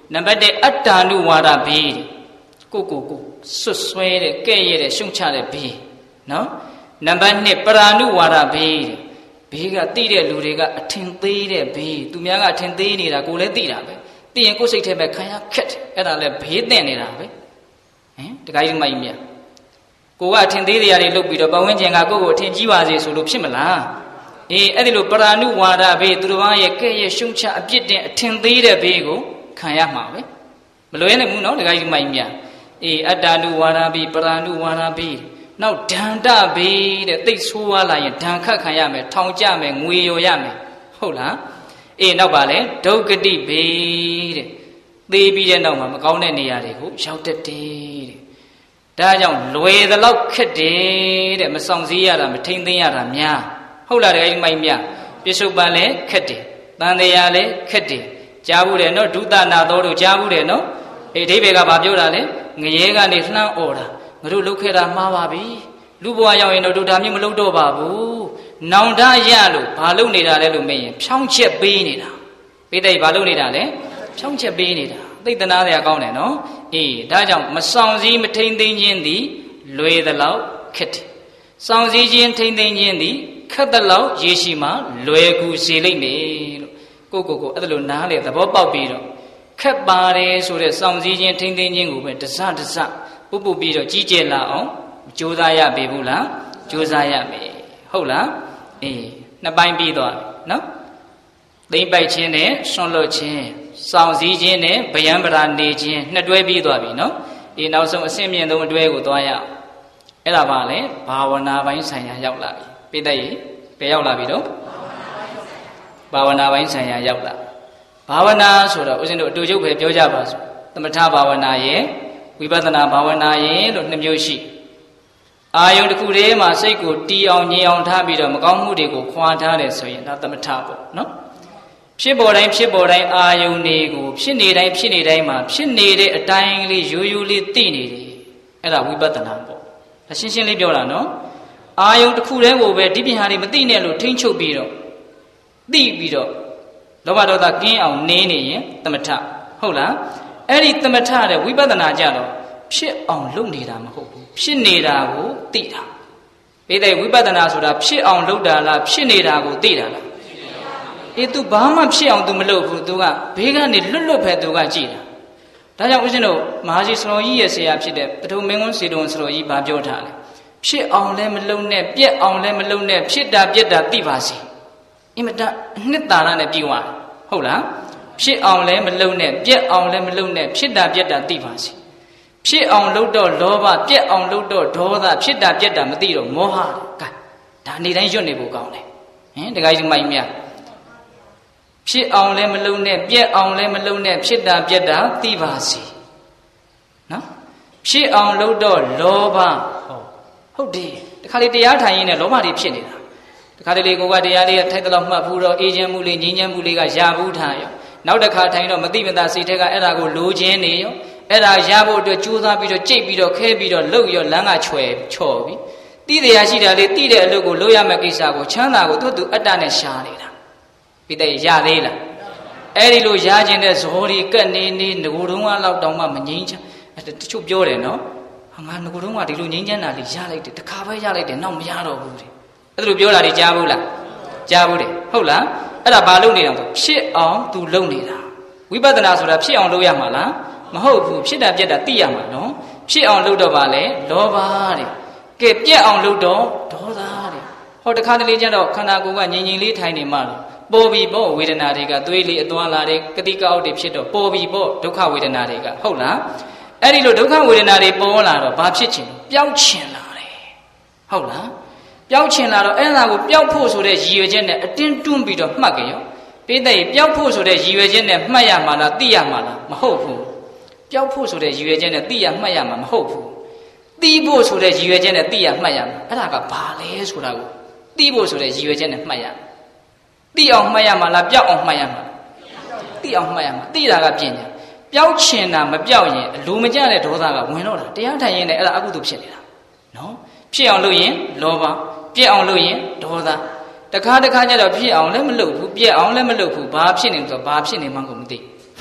နံပါတ်一အတ္တ ानु ဝါဒဘေးကိုကိုကိုဆွတ်ဆွဲတဲ့ကဲ့ရဲ့တဲ့ရှုံချတဲ့ဘေးနော်နံပါတ်二ပရာနုဝါဒဘေးဘေးကသိတဲ့လူတွေကအထင်သေးတဲ့ဘေးသူများကအထင်သေးနေတာကိုလည်းသိတာပဲသိရင်ကိုယ်စိတ်ထဲမှာခံရခက်တယ်အဲ့ဒါလည်းဘေးသင့်နေတာပဲဟင်တခါကြီးမိုက်မြတ်ကိုကအထင်သေးတရားတွေလုပ်ပြီးတော့ပတ်ဝန်းကျင်ကကိုယ့်ကိုအထင်ကြီးပါစေဆိုလို့ဖြစ်မလားအေးအဲ့ဒီလိုပရာနုဝါဒဘေးသူတော်ဘာရဲ့ကဲ့ရဲ့ရှုံချအပြစ်တင်အထင်သေးတဲ့ဘေးကိုခံရမှာပဲမလွဲနိုင်ဘူးနော်တခါကြီးမိုက်မြတ်အေးအတ္တ ानु ဝါဒဘေးပရာနုဝါဒဘေးနောက်ဒန္တဘေးတဲ့သိဆိုးွားလာရင်ဒဏ်ခတ်ခံရမယ်ထောင်ကျမယ်ငွေရော်ရမယ်ဟုတ်လားအေးနောက်ပါလဲဒုက္ခတိဘေးတဲ့သေပြီးတဲ့နောက်မှာမကောင်းတဲ့နေရာတွေကိုရောက်တတ်တယ်တဲ့ဒါကြောင့်လွယ်သလောက်ခက်တယ်တဲ့မဆောင်စည်းရတာမထိမ့်သိမ်းရတာများဟုတ်လားတဲ့အဲ့ဒီမိုက်များပြစ္ဆုတ်ပန်လည်းခက်တယ်တန်တရားလည်းခက်တယ်ကြားဘူးတယ်နော်ဒုသနာတော်တို့ကြားဘူးတယ်နော်အေးအဓိပ္ပာယ်ကဘာပြောတာလဲငရဲကနေလှမ်းអော်တာငါတို့လှုပ်ခဲ့တာမှားပါပြီလူဘဝရောက်ရင်တော့ဒုဒါမျိုးမလှုပ်တော့ပါဘူးနောင်တရလို့ဘာလုပ်နေတာလဲလို့မေးရင်ဖြောင်းချက်ပေးနေတာပိဋိဘာလုပ်နေတာလဲဖြောင်းချက်ပေးနေတာသိတနာစရာကောင်းတယ်နော်အေးဒါကြောင့်မဆောင်စည်းမထိမ့်သိမ်းခြင်းသည်လွယ်သလောက်ခက်တယ်ဆောင်စည်းခြင်းထိမ့်သိမ်းခြင်းသည်ခက်သလောက်ရရှိမှလွယ်ကူစေလိမ့်မယ်လို့ကိုကိုကိုအဲ့ဒါလိုနားလေသဘောပေါက်ပြီးတော့ခက်ပါတယ်ဆိုတဲ့ဆောင်စည်းခြင်းထိမ့်သိမ်းခြင်းကိုပဲတစတစပုပ်ပုပ်ပြီးတော့ကြီးကျယ်လာအောင်ကြိုးစားရပေဘူးလားကြိုးစားရမယ်ဟုတ်လားအေးနှစ်ပိုင်းပြီးသွားနော်သိမ့်ပိုက်ခြင်းနဲ့ဆွန့်လွတ်ခြင်းစောင့်စည်းခြင်းနဲ့ဗျံပရာနေခြင်းနှစ်တွဲပြီးသွားပြီနော်အေးနောက်ဆုံးအဆင့်မြင့်ဆုံးအတွဲကိုသွားရအောင်အဲ့ဒါပါလေဘာဝနာပိုင်းဆိုင်ရာရောက်လာပြီပိဋကရေဘယ်ရောက်လာပြီတော့ဘာဝနာပိုင်းဆိုင်ရာရောက်လာဘာဝနာဆိုတော့ဦးဇင်းတို့အတူချုပ်ပဲပြောကြပါစို့သမထဘာဝနာရဲ့ဝိပဿနာဘာဝနာရဲ့လို့နှစ်မျိုးရှိအာယုန်တစ်ခုတည်းမှာစိတ်ကိုတီအောင်ငြိမ်အောင်ထားပြီးတော့မကောင်းမှုတွေကိုခွာထားတယ်ဆိုရင်ဒါသမထပေါ့နော်ဖြစ်ပေါ်တိုင်းဖြစ်ပေါ်တိုင်းအာယုန်တွေကိုဖြစ်နေတိုင်းဖြစ်နေတိုင်းမှာဖြစ်နေတဲ့အတိုင်းလေးရိုးရိုးလေးသိနေတယ်အဲ့ဒါဝိပဿနာပေါ့ဒါရှင်းရှင်းလေးပြောတာနော်အာယုန်တစ်ခုတည်းကိုပဲဒီပြင်ဟာတွေမသိနဲ့လို့ထိမ့်ချုပ်ပြီးတော့သိပြီးတော့လောဘဒေါသကင်းအောင်နေနေရင်သမထဟုတ်လားအဲ့ဒီသမထတဲ့ဝိပဿနာကြတော့ဖြစ်အောင်လုပ်နေတာမဟုတ်ဘူးဖြစ်နေတာကိုသိတာပိဋကဝိပဿနာဆိုတာဖြစ်အောင်လုပ်တာလားဖြစ်နေတာကိုသိတာလားအေး तू ဘာမှဖြစ်အောင် तू မလုပ်ဘူး तू ကဘေးကနေလွတ်လွတ်ပဲ तू ကကြည်တာဒါကြောင့်ဦးဇင်းတို့မဟာကြီးစတော်ကြီးရဲ့ဆရာဖြစ်တဲ့ပထုံမင်းကွန်းစေတုံစတော်ကြီးဘာပြောထားလဲဖြစ်အောင်လည်းမလုပ်နဲ့ပြက်အောင်လည်းမလုပ်နဲ့ဖြစ်တာပြက်တာသိပါစေအင်မတန်အနှစ်သာရနဲ့ပြီးသွားဟုတ်လားဖြစ်အောင်လည်းမလုပ်နဲ့ပြက်အောင်လည်းမလုပ်နဲ့ဖြစ်တာပြက်တာသိပါစေဖြစ်အောင်လုပ်တော့လောဘပြက်အောင်လုပ်တော့ဒေါသဖြစ်တာပြက်တာမသိတော့မောဟကဲဒါနေတိုင်းရွတ်နေဖို့ကောင်းတယ်ဟင်တခါကြီးမိုက်မြတ်ဖြစ်အောင်လည်းမလုပ်နဲ့ပြက်အောင်လည်းမလုပ်နဲ့ဖြစ်တာပြက်တာသိပါစေနော်ဖြစ်အောင်လုပ်တော့လောဘဟုတ်တယ်တခါလေတရားထိုင်ရင်းနဲ့လောဘတွေဖြစ်နေတာတခါတလေကိုကတရားလေးထိုက်တော့မှတ်ဘူးတော့အေးချမ်းမှုလေးငြိမ်းချမ်းမှုလေးကရဘူးထားရောနောက်တစ်ခါထိုင်တော့မသိမသာစိတ်ထက်ကအဲ့ဒါကိုလိုချင်နေရောအဲ့ဒါရဖို့အတွက်ကြိုးစားပြီးတော့ကြိတ်ပြီးတော့ခဲပြီးတော့လှုပ်ရောလမ်းကချွဲချော်ပြီးတိတရားရှိတာလေးတိတဲ့အလုပ်ကိုလုပ်ရမယ့်ကိစ္စကိုချမ်းသာကိုသူ့သူအတ္တနဲ့ရှားနေတာပိတ္တရသေးလားအဲ့ဒီလိုရခြင်းတဲ့ဇော်ဒီကက်နေနေငကိုယ်တုံးကလောက်တောင်မှမငြိမ်းချမ်းတချို့ပြောတယ်နော်ငါငကိုယ်တုံးကဒီလိုငြိမ်းချမ်းတာလေးရလိုက်တယ်တခါပဲရလိုက်တယ်နောက်မရတော့ဘူးတဲ့အဲ့လိုပြောတာတွေကြားဘူးလားကြားဘူးတယ်ဟုတ်လားအဲ့ဒါဘာလုပ်နေတာလဲဖြစ်အောင်သူလုပ်နေတာဝိပဿနာဆိုတာဖြစ်အောင်လုပ်ရမှာလားမဟုတ်ဘူးဖြစ်တာပြက်တာသိရမှာနော်ဖြစ်အောင်လုပ်တော့ပါလေလောဘတဲ့ကဲပြက်အောင်လုပ်တော့ဒေါသတဲ့ဟောတခါတလေကျတော့ခန္ဓာကိုယ်ကငြိမ်ငြိမ်လေးထိုင်နေမှလို့ပေါ်ပြီပေါ့ဝေဒနာတွေကသွေးလေးအသွားလာတဲ့ကတိကအောက်တွေဖြစ်တော့ပေါ်ပြီပေါ့ဒုက္ခဝေဒနာတွေကဟုတ်လားအဲ့ဒီလိုဒုက္ခဝေဒနာတွေပေါ်လာတော့ဘာဖြစ်ချင်ပျောက်ချင်လာတယ်ဟုတ်လားပျောက်ချင်လာတော့အဲ့ဒါကိုပျောက်ဖို့ဆိုတဲ့ရည်ရွယ်ချက်နဲ့အတင်းတွန်းပြီးတော့မှတ်ကြရောပိဋကပျောက်ဖို့ဆိုတဲ့ရည်ရွယ်ချက်နဲ့မှတ်ရမှာလားသိရမှာလားမဟုတ်ဘူးပျောက်ဖို့ဆိုတဲ့ရည်ရွယ်ချက်နဲ့သိရမှတ်ရမှာမဟုတ်ဘူးသိဖို့ဆိုတဲ့ရည်ရွယ်ချက်နဲ့သိရမှတ်ရမှာအဲ့ဒါကဘာလဲဆိုတာကိုသိဖို့ဆိုတဲ့ရည်ရွယ်ချက်နဲ့မှတ်ရသိအောင်မှတ်ရမှာလားပျောက်အောင်မှတ်ရမှာသိအောင်မှတ်ရမှာသိတာကပညာပျောက်ချင်တာမပျောက်ရင်အလိုမကျတဲ့ဒေါသကဝင်တော့တာတရားထိုင်ရင်လည်းအဲ့ဒါအကုသိုလ်ဖြစ်နေတာနော်ဖြစ်အောင်လုပ်ရင်လောဘပြက်အောင်လုပ်ရင်ဒေါသတခါတခါကျတော့ဖြစ်အောင်လည်းမလုပ်ဘူးပြက်အောင်လည်းမလုပ်ဘူးဘာဖြစ်နေလဲဆိုတော့ဘာဖြစ်နေမှကိုမသိ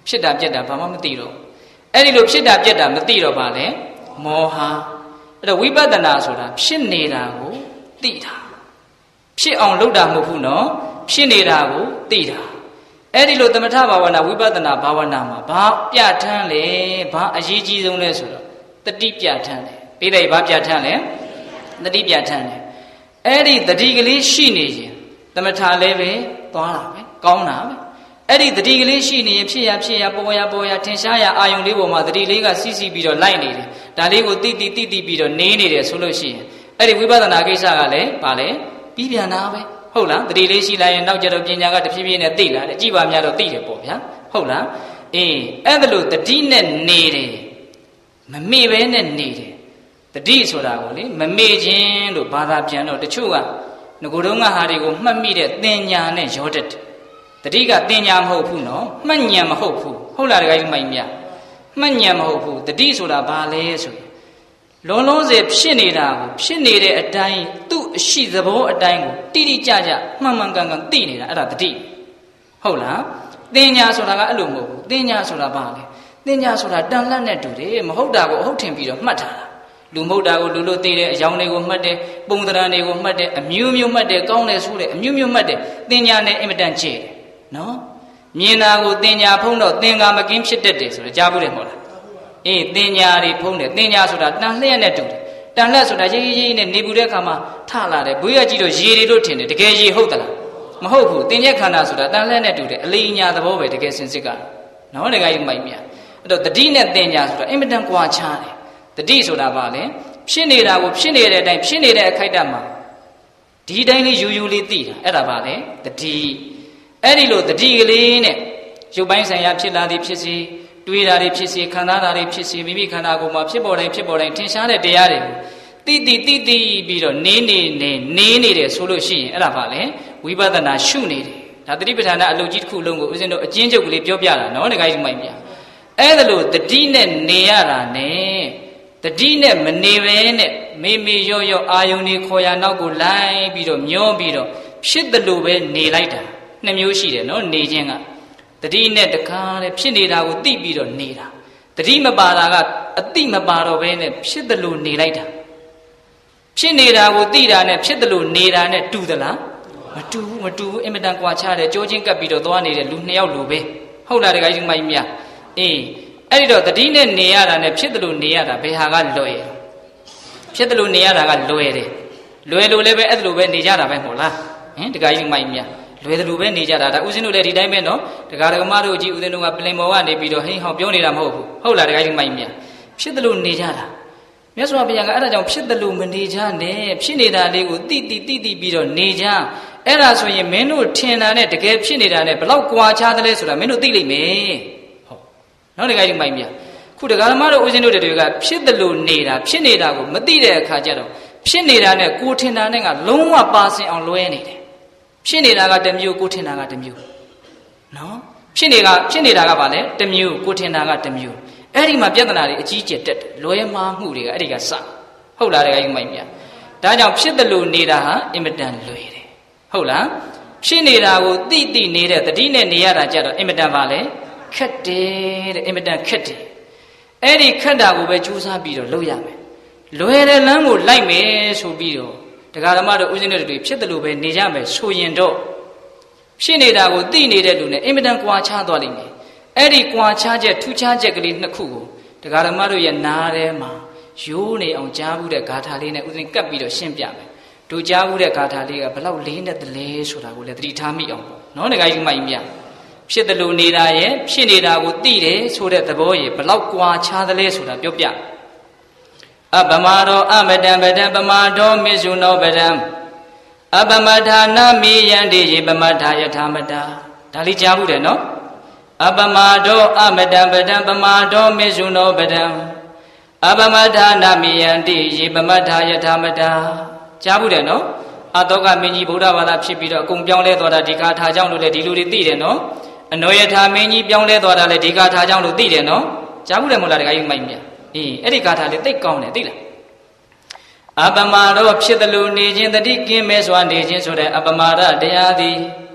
ဖြစ်တာပြက်တာဘာမှမသိတော့အဲ့ဒီလိုဖြစ်တာပြက်တာမသိတော့ပါလေမောဟအဲ့တော့ဝိပဿနာဆိုတာဖြစ်နေတာကိုသိတာဖြစ်အောင်လုပ်တာမဟုတ်ဘူးနော်ဖြစ်နေတာကိုသိတာအဲ့ဒီလိုသမထဘာဝနာဝိပဿနာဘာဝနာမှာဘာပြဋ္ဌာန်းလဲဘာအရေးကြီးဆုံးလဲဆိုတော့တတိပြဋ္ဌာန်းတယ်ပြီးတယ်ဘာပြဋ္ဌာန်းလဲတတိပြဋ္ဌာန်းတယ်အဲ့ဒီတတိကလေးရှိနေရင်သမထလည်းပဲသွားတာပဲကောင်းတာပဲအဲ့ဒီတတိကလေးရှိနေရင်ဖြစ်ရဖြစ်ရပေါ်ရပေါ်ရထင်ရှားရအာယုံလေးပေါ်မှာတတိလေးကစီးစီးပြီးတော့လိုက်နေတယ်ဒါလေးကိုတိတိတိတိပြီးတော့နေနေတယ်ဆိုလို့ရှိရင်အဲ့ဒီဝိပဿနာကိစ္စကလည်းဗာလေပြီးပြန်တာပဲဟုတ်လားတတိလေးရှိလိုက်ရင်နောက်ကျတော့ပညာကတဖြည်းဖြည်းနဲ့သိလာတယ်ကြည်ပါများတော့သိတယ်ပေါ့ဗျာဟုတ်လားအေးအဲ့ဒါလို့တတိနဲ့နေတယ်မမေ့ပဲနဲ့နေတယ်တတိဆိုတာကိုလေမမေ့ခြင်းလို့ဘာသာပြန်တော့တချို့ကငကိုယ်တုံးကဟာတွေကိုမှတ်မိတဲ့သင်ညာနဲ့ရောတတ်တယ်တတိကသင်ညာမဟုတ်ဘူးနော်မှတ်ဉာဏ်မဟုတ်ဘူးဟုတ်လားတခါကြီးမိုက်မြမှတ်ဉာဏ်မဟုတ်ဘူးတတိဆိုတာဘာလဲဆိုရင်လုံးလုံးစေဖြစ်နေတာကိုဖြစ်နေတဲ့အတိုင်းသူ့အရှိသဘောအတိုင်းကိုတိတိကျကျမှန်မှန်ကန်ကန်သိနေတာအဲ့ဒါတတိဟုတ်လားသင်ညာဆိုတာကအဲ့လိုမဟုတ်ဘူးသင်ညာဆိုတာဘာလဲသင်ညာဆိုတာတန်လတ်နဲ့တူတယ်မဟုတ်တာကိုအဟုတ်ထင်ပြီးတော့မှတ်ထားတာလူမဟုတ်တာကိုလူလို့သိတယ်အယောင်တွေကိုမှတ်တယ်ပုံသဏ္ဍာန်တွေကိုမှတ်တယ်အမျိုးမျိုးမှတ်တယ်ကောင်းတယ်ဆိုတယ်အမျိုးမျိုးမှတ်တယ်သင်ညာနဲ့အင်မတန်ကျဲတယ်နော်မြင်တာကိုသင်ညာဖုံးတော့သင်္ကာမကင်းဖြစ်တတ်တယ်ဆိုတော့ကြားဘူးတယ်မဟုတ်လားအေးသင်ညာတွေဖုံးတယ်သင်ညာဆိုတာတန်လျက်နဲ့တူတယ်တန်လျက်ဆိုတာရေးရေးနဲ့နေပူတဲ့အခါမှာထလာတယ်ဘွေးရကြည့်တော့ရေတွေလို့ထင်တယ်တကယ်ရေဟုတ်သလားမဟုတ်ဘူးသင်ရဲ့ခန္ဓာဆိုတာတန်လျက်နဲ့တူတယ်အလေးညာသဘောပဲတကယ်စင်စစ်ကနော်တကယ်ကြီးမိုက်မြအဲ့တော့တတိနဲ့သင်ညာဆိုတာအင်မတန်ကွာခြားတယ်တတိဆိုတာဘာလဲဖြစ်နေတာကိုဖြစ်နေတဲ့အတိုင်းဖြစ်နေတဲ့အခိုက်အတန့်မှာဒီတိုင်းလေးယူယူလေးသိတာအဲ့ဒါဘာလဲတတိအဲ့ဒီလိုတတိကလေးနဲ့ရုပ်ပိုင်းဆိုင်ရာဖြစ်လာသည်ဖြစ်စေတွေးတာတွေဖြစ်စေခံစားတာတွေဖြစ်စေမိမိခန္ဓာကိုယ်မှာဖြစ်ပေါ်တိုင်းဖြစ်ပေါ်တိုင်းထင်ရှားတဲ့တရားတွေကိုတိတိတိတိပြီးတော့နေနေနေနေနေတယ်ဆိုလို့ရှိရင်အဲ့ဒါဘာလဲဝိပဿနာရှုနေတယ်ဒါတတိပဋ္ဌာန်အလုပ်ကြီးတစ်ခုလုံးကိုဦးဇင်းတို့အကျဉ်းချုပ်ကလေးပြောပြတာနော်တခါကြီးမိုက်ပြအဲ့ဒါလို့တတိနဲ့နေရတာနဲ့တတိနဲ့မနေပဲနဲ့မေမေရော့ရော့အာယုန်ဒီခေါ်ရနောက်ကိုလိုက်ပြီးတော့မျောပြီးတော့ဖြစ်တယ်လို့ပဲနေလိုက်တာနှစ်မျိုးရှိတယ်နော်နေခြင်းကတတိနဲ့တခါတဲ့ဖြစ်နေတာကိုသိပြီးတော့နေတာတတိမပါတာကအတိမပါတော့ဘဲနဲ့ဖြစ်တယ်လို့နေလိုက်တာဖြစ်နေတာကိုသိတာနဲ့ဖြစ်တယ်လို့နေတာနဲ့တူသလားမတူဘူးမတူဘူးအင်မတန်ကွာခြားတယ်ကြိုးချင်းကပ်ပြီးတော့သွားနေတဲ့လူနှစ်ယောက်လိုပဲဟုတ်လားတခါကြီးမိုင်းမြအေးအဲ့ဒီတော့တတိနဲ့နေရတာနဲ့ဖြစ်တယ်လို့နေရတာဘယ်ဟာကလွယ်ဖြစ်တယ်လို့နေရတာကလွယ်တယ်လွယ်လို့လည်းပဲအဲ့ဒါလိုပဲနေကြတာပဲမဟုတ်လားဟင်တခါကြီးမိုင်းမြလွယ်တယ်လို့ပဲနေကြတာဒါဦးဇင်းတို့လည်းဒီတိုင်းပဲနော်တခါတကမတို့ကြည့်ဦးဇင်းတို့ကပလင်ပေါ်ကနေပြီးတော့ဟင်းဟောပြောနေတာမဟုတ်ဘူးဟုတ်လားတခါကြီးမိုင်းမြဖြစ်တယ်လို့နေကြတာမြတ်စွာဘုရားကအဲ့ဒါကြောင့်ဖြစ်တယ်လို့မနေကြနဲ့ဖြစ်နေတာလေးကိုတိတိတိတိပြီးတော့နေကြအဲ့ဒါဆိုရင်မင်းတို့ထင်တာနဲ့တကယ်ဖြစ်နေတာနဲ့ဘလောက်ကွာခြားသလဲဆိုတာမင်းတို့သိလိမ့်မယ်ဟုတ်နောက်တခါကြီးမိုင်းမြခုတခါဓမ္မတို့ဦးဇင်းတို့တွေကဖြစ်တယ်လို့နေတာဖြစ်နေတာကိုမသိတဲ့အခါကျတော့ဖြစ်နေတာနဲ့ကိုထင်တာနဲ့ကလုံးဝပါစင်အောင်လွဲနေတယ်ဖြစ်နေတာကတစ်မျိုးကိုထင်တာကတစ်မျိုးနော်ဖြစ်နေကဖြစ်နေတာကဘာလဲတစ်မျိုးကိုထင်တာကတစ်မျိုးအဲ့ဒီမှာပြဿနာတွေအကြီးကျယ်တက်တယ်လွဲမှားမှုတွေကအဲ့ဒီကစဟုတ်လားတကယ်ကြီးမိုက်မြဒါကြောင့်ဖြစ်တယ်လို့နေတာဟာအင်မတန်လွယ်တယ်ဟုတ်လားဖြစ်နေတာကိုသိသိနေတဲ့တတိနဲ့နေရတာကြတော့အင်မတန်ပါလေခက်တယ်တဲ့အင်မတန်ခက်တယ်အဲ့ဒီခက်တာကိုပဲကြိုးစားပြီးတော့လုပ်ရမယ်လွယ်တဲ့လမ်းကိုလိုက်မယ်ဆိုပြီးတော့တရားဓမ္မတို့ဦးဇင်းတို့တွေဖြစ်တယ်လို့ပဲနေကြမယ်ဆိုရင်တော့ဖြစ်နေတာကိုသိနေတဲ့လူနဲ့အင်မတန်ကွာခြားသွားလိမ့်မယ်အဲ့ဒီကွာခြားချက်ထူးခြားချက်ကလေးနှစ်ခုကိုတရားဓမ္မတို့ရဲ့နားထဲမှာရိုးနေအောင်ကြားဘူးတဲ့ဂါထာလေးနဲ့ဦးဇင်းကပ်ပြီးတော့ရှင်းပြမယ်တို့ကြားဘူးတဲ့ဂါထာလေးကဘလောက်လေးနဲ့တလဲဆိုတာကိုလည်းသတိထားမိအောင်ပေါ့နော်တခါကြီးမှိုင်မြဖြစ်တယ်လို့နေတာရဲ့ဖြစ်နေတာကိုသိတယ်ဆိုတဲ့သဘောရဲ့ဘလောက်ကွာခြားသလဲဆိုတာပြောပြအပမရောအမတံပဒံပမတောမေဇုနောပဒံအပမထာနာမိယန္တိယေပမထာယထာမတာဒါလေးကြားဘူးတယ်နော်အပမတောအမတံပဒံပမတောမေဇုနောပဒံအပမထာနာမိယန္တိယေပမထာယထာမတာကြားဘူးတယ်နော်အတောကမင်းကြီးဗုဒ္ဓဘာသာဖြစ်ပြီးတော့အကုန်ပြောင်းလဲသွားတာဒီကာထာကြောင့်လို့လေဒီလူတွေသိတယ်နော်အနောယထာမင်းကြီးပြောင်းလဲသွားတာလေဒီကာထာကြောင့်လို့သိတယ်နော်ကြားဘူးတယ်မို့လားတခါကြီးမိုက်မြအေးအဲ့ဒီဂါထာလေးသိကောင်းတယ်သိလားအပမရောဖြစ်တယ်လို့နေခြင်းတတိကင်းမဲစွာနေခြင်းဆိုတဲ့အပမာဒတရားသည်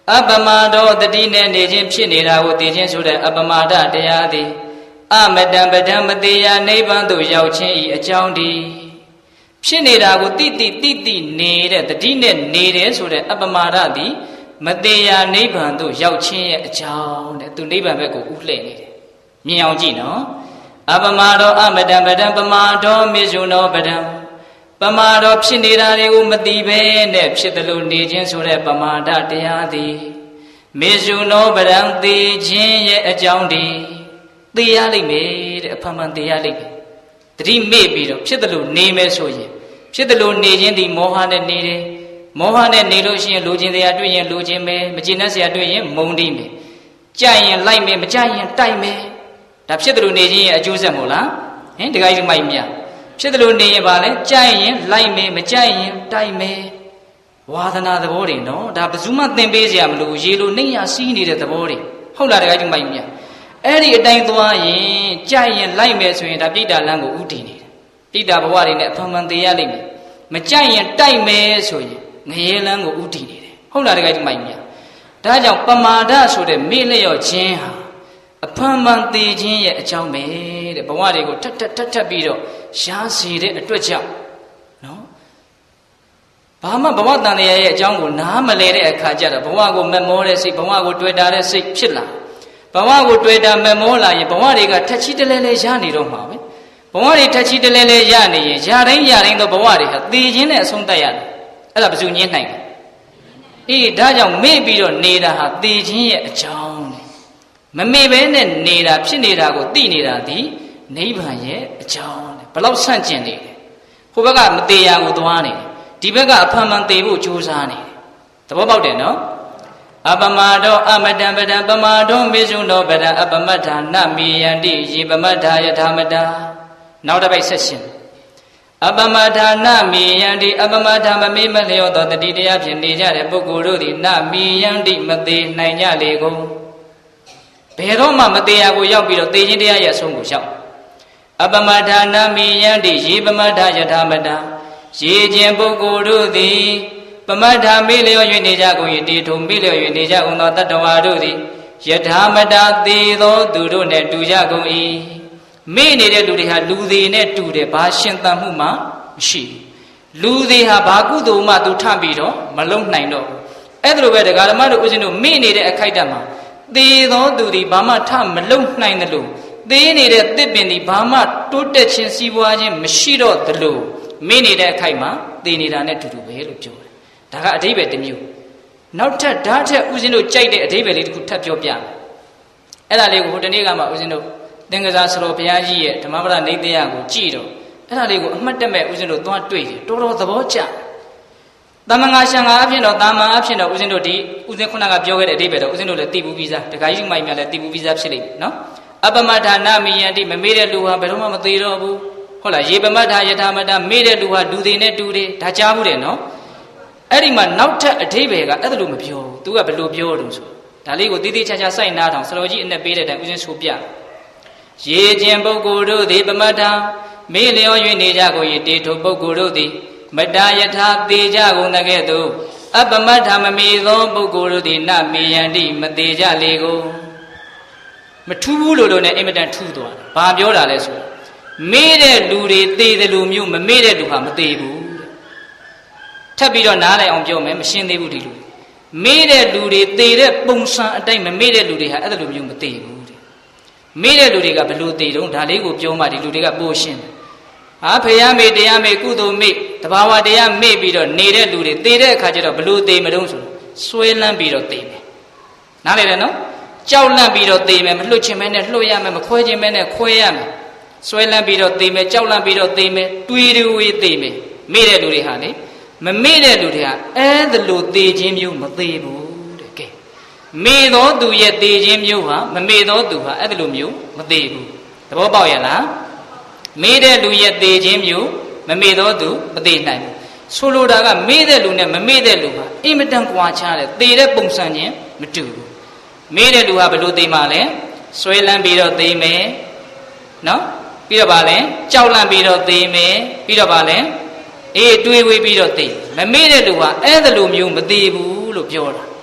အပမတောတတိနဲ့နေခြင်းဖြစ်နေတာကိုသိခြင်းဆိုတဲ့အပမဒတရားသည်အမတံပဒံမတေယနိဗ္ဗာန်သို့ရောက်ခြင်းဤအကြောင်းဒီဖြစ်နေတာကိုတိတိတိတိနေတဲ့တတိနဲ့နေတယ်ဆိုတဲ့အပမဒသည်မတေယနိဗ္ဗာန်သို့ရောက်ခြင်းရဲ့အကြောင်းတဲ့သူနိဗ္ဗာန်ဘက်ကိုဥလှည့်နေတယ်မြင်အောင်ကြည့်နော်အပမတောအမတံပဒံပမာတောမေဇုနောပဒံပမာတော်ဖြစ်နေတာတွေကိုမသိဘဲနဲ့ဖြစ်တယ်လို့နေခြင်းဆိုတဲ့ပမာဒတရားသည်မေဇုနောပဒံသိခြင်းရဲ့အကြောင်းဒီသိရလိမ့်မယ်တဲ့အဖန်ဖန်သိရလိမ့်မယ်တတိမေ့ပြီးတော့ဖြစ်တယ်လို့နေမယ်ဆိုရင်ဖြစ်တယ်လို့နေခြင်းဒီမောဟနဲ့နေတယ်မောဟနဲ့နေလို့ရှိရင်လိုချင်တရားတွေ့ရင်လိုချင်မယ်မကျေနပ်စရာတွေ့ရင်မုန်းတိမယ်ကြိုက်ရင်လိုက်မယ်မကြိုက်ရင်တိုက်မယ်ဒါဖြစ်တယ်လို့နေခြင်းရဲ့အကျိုးဆက်မို့လားဟင်တခါကြီးမိုက်မြဖြစ်တယ်လို့နေရင်ပါလေကြိုက်ရင်လိုက်မယ်မကြိုက်ရင်တိုက်မယ်ဝါသနာသဘောတွေနော်ဒါဘယ်သူမှသင်ပေးစရာမလိုရေလိုနှိမ့်ရစီးနေတဲ့သဘောတွေဟုတ်လားတခါကြီးမိုက်မြအဲ့ဒီအတိုင်းသွားရင်ကြိုက်ရင်လိုက်မယ်ဆိုရင်ဒါပြိတ္တာလမ်းကိုဥတည်နေတယ်ပြိတ္တာဘဝတွေနဲ့အဖန်ဖန်သေးရလိမ့်မယ်မကြိုက်ရင်တိုက်မယ်ဆိုရင်ငရေလမ်းကိုဥတည်နေတယ်ဟုတ်လားတခါကြီးမိုက်မြဒါကြောင့်ပမာဒဆိုတဲ့မေ့လျော့ခြင်းဟာအဖန်ဖန်သေးခြင်းရဲ့အကြောင်းပဲတဲ့ဘဝတွေကိုထက်ထက်ထက်ထက်ပြီးတော့ရှားစီတဲ့အတွက်ကြောင့်နော်ဘာမှဘဝတန်တရားရဲ့အကြောင်းကိုနားမလဲတဲ့အခါကျတော့ဘဝကိုမမောတဲ့စိတ်ဘဝကိုတွေ့တာတဲ့စိတ်ဖြစ်လာဘဝကိုတွေ့တာမမောလာရင်ဘဝတွေကထက်ချီတလဲလဲရနေတော့မှာပဲဘဝတွေထက်ချီတလဲလဲရနေရင်ရတိုင်းရတိုင်းသောဘဝတွေဟာသေခြင်းနဲ့အဆုံးသတ်ရတယ်အဲ့ဒါဘယ်သူညင်းနိုင်လဲအေးဒါကြောင့်မေ့ပြီးတော့နေတာဟာသေခြင်းရဲ့အကြောင်းမမေ့ဘဲနဲ့နေတာဖြစ်နေတာကိုသိနေတာဒီနိဗ္ဗာန်ရဲ့အကြောင်းတဲ့ဘလောက်ဆန့်ကျင်နေလဲဟိုဘက်ကမသေးရကိုသွားနေတယ်ဒီဘက်ကအဖန်ဖန်သေဖို့ကြိုးစားနေတယ်သဘောပေါက်တယ်နော်အပမတောအမတံပဒံပမာတောမေဇုနောပဒံအပမတ္ထာနမေယန္တိယေပမတ္ထာယထာမတာနောက်တစ်ပိုက်ဆက်ရှင်အပမတ္ထာနမေယန္တိအပမတ္ထာမမေ့မလျော့သောတတိတရားဖြင့်နေကြတဲ့ပုဂ္ဂိုလ်တို့သည်နမေယန္တိမသေးနိုင်ကြလေကုန်ဘယ်တော့မှမသေးရကိုရောက်ပြီးတော့သေခြင်းတရားရဲ့အဆုံးကိုရောက်အပမတ္ထာနမေယန္တိယေပမတ္ထာယထာမတာရေခြင်းပုဂ္ဂိုလ်တို့သည်ပမတ္ထာမေ့လျော့၍နေကြကုန်၏တေထုံမေ့လျော့၍နေကြကုန်သောတတ္တဝါတို့သည်ယထာမတာသေသောသူတို့နှင့်တူကြကုန်၏မေ့နေတဲ့လူတွေဟာလူသေးနဲ့တူတယ်ဘာရှင်သန်မှုမှမရှိလူသေးဟာဘာကုသိုလ်မှသူထပြီးတော့မလုံနိုင်တော့ဘူးအဲ့ဒါလိုပဲဒကာဓမ္မတို့ဦးဇင်းတို့မေ့နေတဲ့အခိုက်အတန့်မှာသေသောသူသည်ဘာမှထမလုံနိုင်တယ်လို့သေးနေတဲ့တစ်ပင်သည်ဘာမှတိုးတက်ခြင်းစီးပွားခြင်းမရှိတော့တယ်လို့မေ့နေတဲ့အခိုက်မှာသေနေတာနဲ့တူတူပဲလို့ပြောတယ်ဒါကအဓိပ္ပာယ်တစ်မျိုးနောက်ထပ်ဓာတ်ထက်ဦးဇင်းတို့ကြိုက်တဲ့အဓိပ္ပာယ်လေးတစ်ခုထပ်ပြောပြမယ်အဲ့ဒါလေးကိုဟိုတနေ့ကမှဦးဇင်းတို့သင်္ကစားဆရာဘုရားကြီးရဲ့ဓမ္မပဒနေတရားကိုကြည့်တော့အဲ့ဒါလေးကိုအမှတ်တမဲ့ဦးဇင်းတို့သွားတွေ့တယ်တော်တော်သဘောကျသမငါရှံငါအဖြစ်တော့တာမန်အဖြစ်တော့ဦးဇင်းတို့ဒီဦးဇင်းခုနကပြောခဲ့တဲ့အဓိပ္ပာယ်တော့ဦးဇင်းတို့လည်းသိဘူးပြီးသားတခါကြီးမိုက်မြလည်းသိဘူးပြီးသားဖြစ်လိမ့်မယ်နော်အပမတ္ထာနမေယန္တိမမေ့တဲ့လူဟာဘယ်တော့မှမသေးတော့ဘူးဟုတ်လားယေပမတ္ထာယထာမတာမေ့တဲ့လူဟာလူသေးနဲ့တူတယ်ဒါကြားဘူးတယ်နော်အဲ့ဒီမှာနောက်ထပ်အဓိပ္ပာယ်ကအဲ့ဒါလို့မပြောဘူး तू ကဘယ်လိုပြောတော့ဆိုဒါလေးကိုတိတိကျကျစိုက်နားထောင်ဆရာကြီးအနဲ့ပေးတဲ့တိုင်ဦးဇင်းဆိုပြရေခြင်းပုဂ္ဂိုလ်တို့သည်ပမတ္ထာမေ့လျော၍နေကြကုန်၏တေထုပုဂ္ဂိုလ်တို့သည်မတာယထာသေးကြကုန်တဲ့ကဲ့သို့အပမတ္ထာမမေသောပုဂ္ဂိုလ်တို့သည်နမေယန္တိမသေးကြလေကုန်မထူးဘူးလို့လို့ ਨੇ အင်မတန်ထူးသွားတယ်ဘာပြောတာလဲဆိုမေ့တဲ့လူတွေသေတယ်လို့မျိုးမမေ့တဲ့လူဟာမသေးဘူးထပ်ပြီးတော့နားလိုက်အောင်ပြောမယ်မရှင်းသေးဘူးဒီလူမေ့တဲ့လူတွေသေတဲ့ပုံစံအတိုင်းမမေ့တဲ့လူတွေဟာအဲ့လိုမျိုးမသေဘူးတဲ့မေ့တဲ့လူတွေကဘယ်လိုသေတုံးဒါလေးကိုပြောမှဒီလူတွေကပို့ရှင်းတယ်ဟာဖရာမေ့တရားမေ့ကုသိုလ်မေ့တဘာဝတရားမေ့ပြီးတော့နေတဲ့လူတွေသေတဲ့အခါကျတော့ဘယ်လိုသေမတုံးဆိုဆွဲလန်းပြီးတော့သေမယ်နားလည်တယ်နော်ကြောက်လန့်ပြီးတော့သေမယ်မလွတ်ချင်မဲနဲ့လွတ်ရမယ်မခွဲချင်မဲနဲ့ခွဲရမယ်ဆွဲလန်းပြီးတော့သေမယ်ကြောက်လန့်ပြီးတော့သေမယ်တွေးတွေးသေမယ်မေ့တဲ့လူတွေဟာလေမမေ့တဲ့လူတွေကအဲ့ဒါလိုသေခြင်းမျိုးမသေးဘူးတဲ့ကဲမေ့သောသူရဲ့သေခြင်းမျိုးဟာမမေ့သောသူဟာအဲ့ဒါလိုမျိုးမသေးဘူးသဘောပေါက်ရလားမေ့တဲ့လူရဲ့သေခြင်းမျိုးမမေ့သောသူမသေးနိုင်ဘူးဆိုလိုတာကမေ့တဲ့လူနဲ့မမေ့တဲ့လူဟာအင်မတန်ကွာခြားတယ်သေတဲ့ပုံစံချင်းမတူဘူးမေ့တဲ့လူဟာဘယ်လိုသေမှာလဲဆွဲလန်းပြီးတော့သေမယ်နော်ပြီးတော့ဗာလဲကြောက်လန့်ပြီးတော့သေမယ်ပြီးတော့ဗာလဲအေးတွေးဝေးပြီးတော့သိမမေ့တဲ့လူဟာအဲ့ဒါလိုမျိုးမသေးဘူးလို့ပြောတာ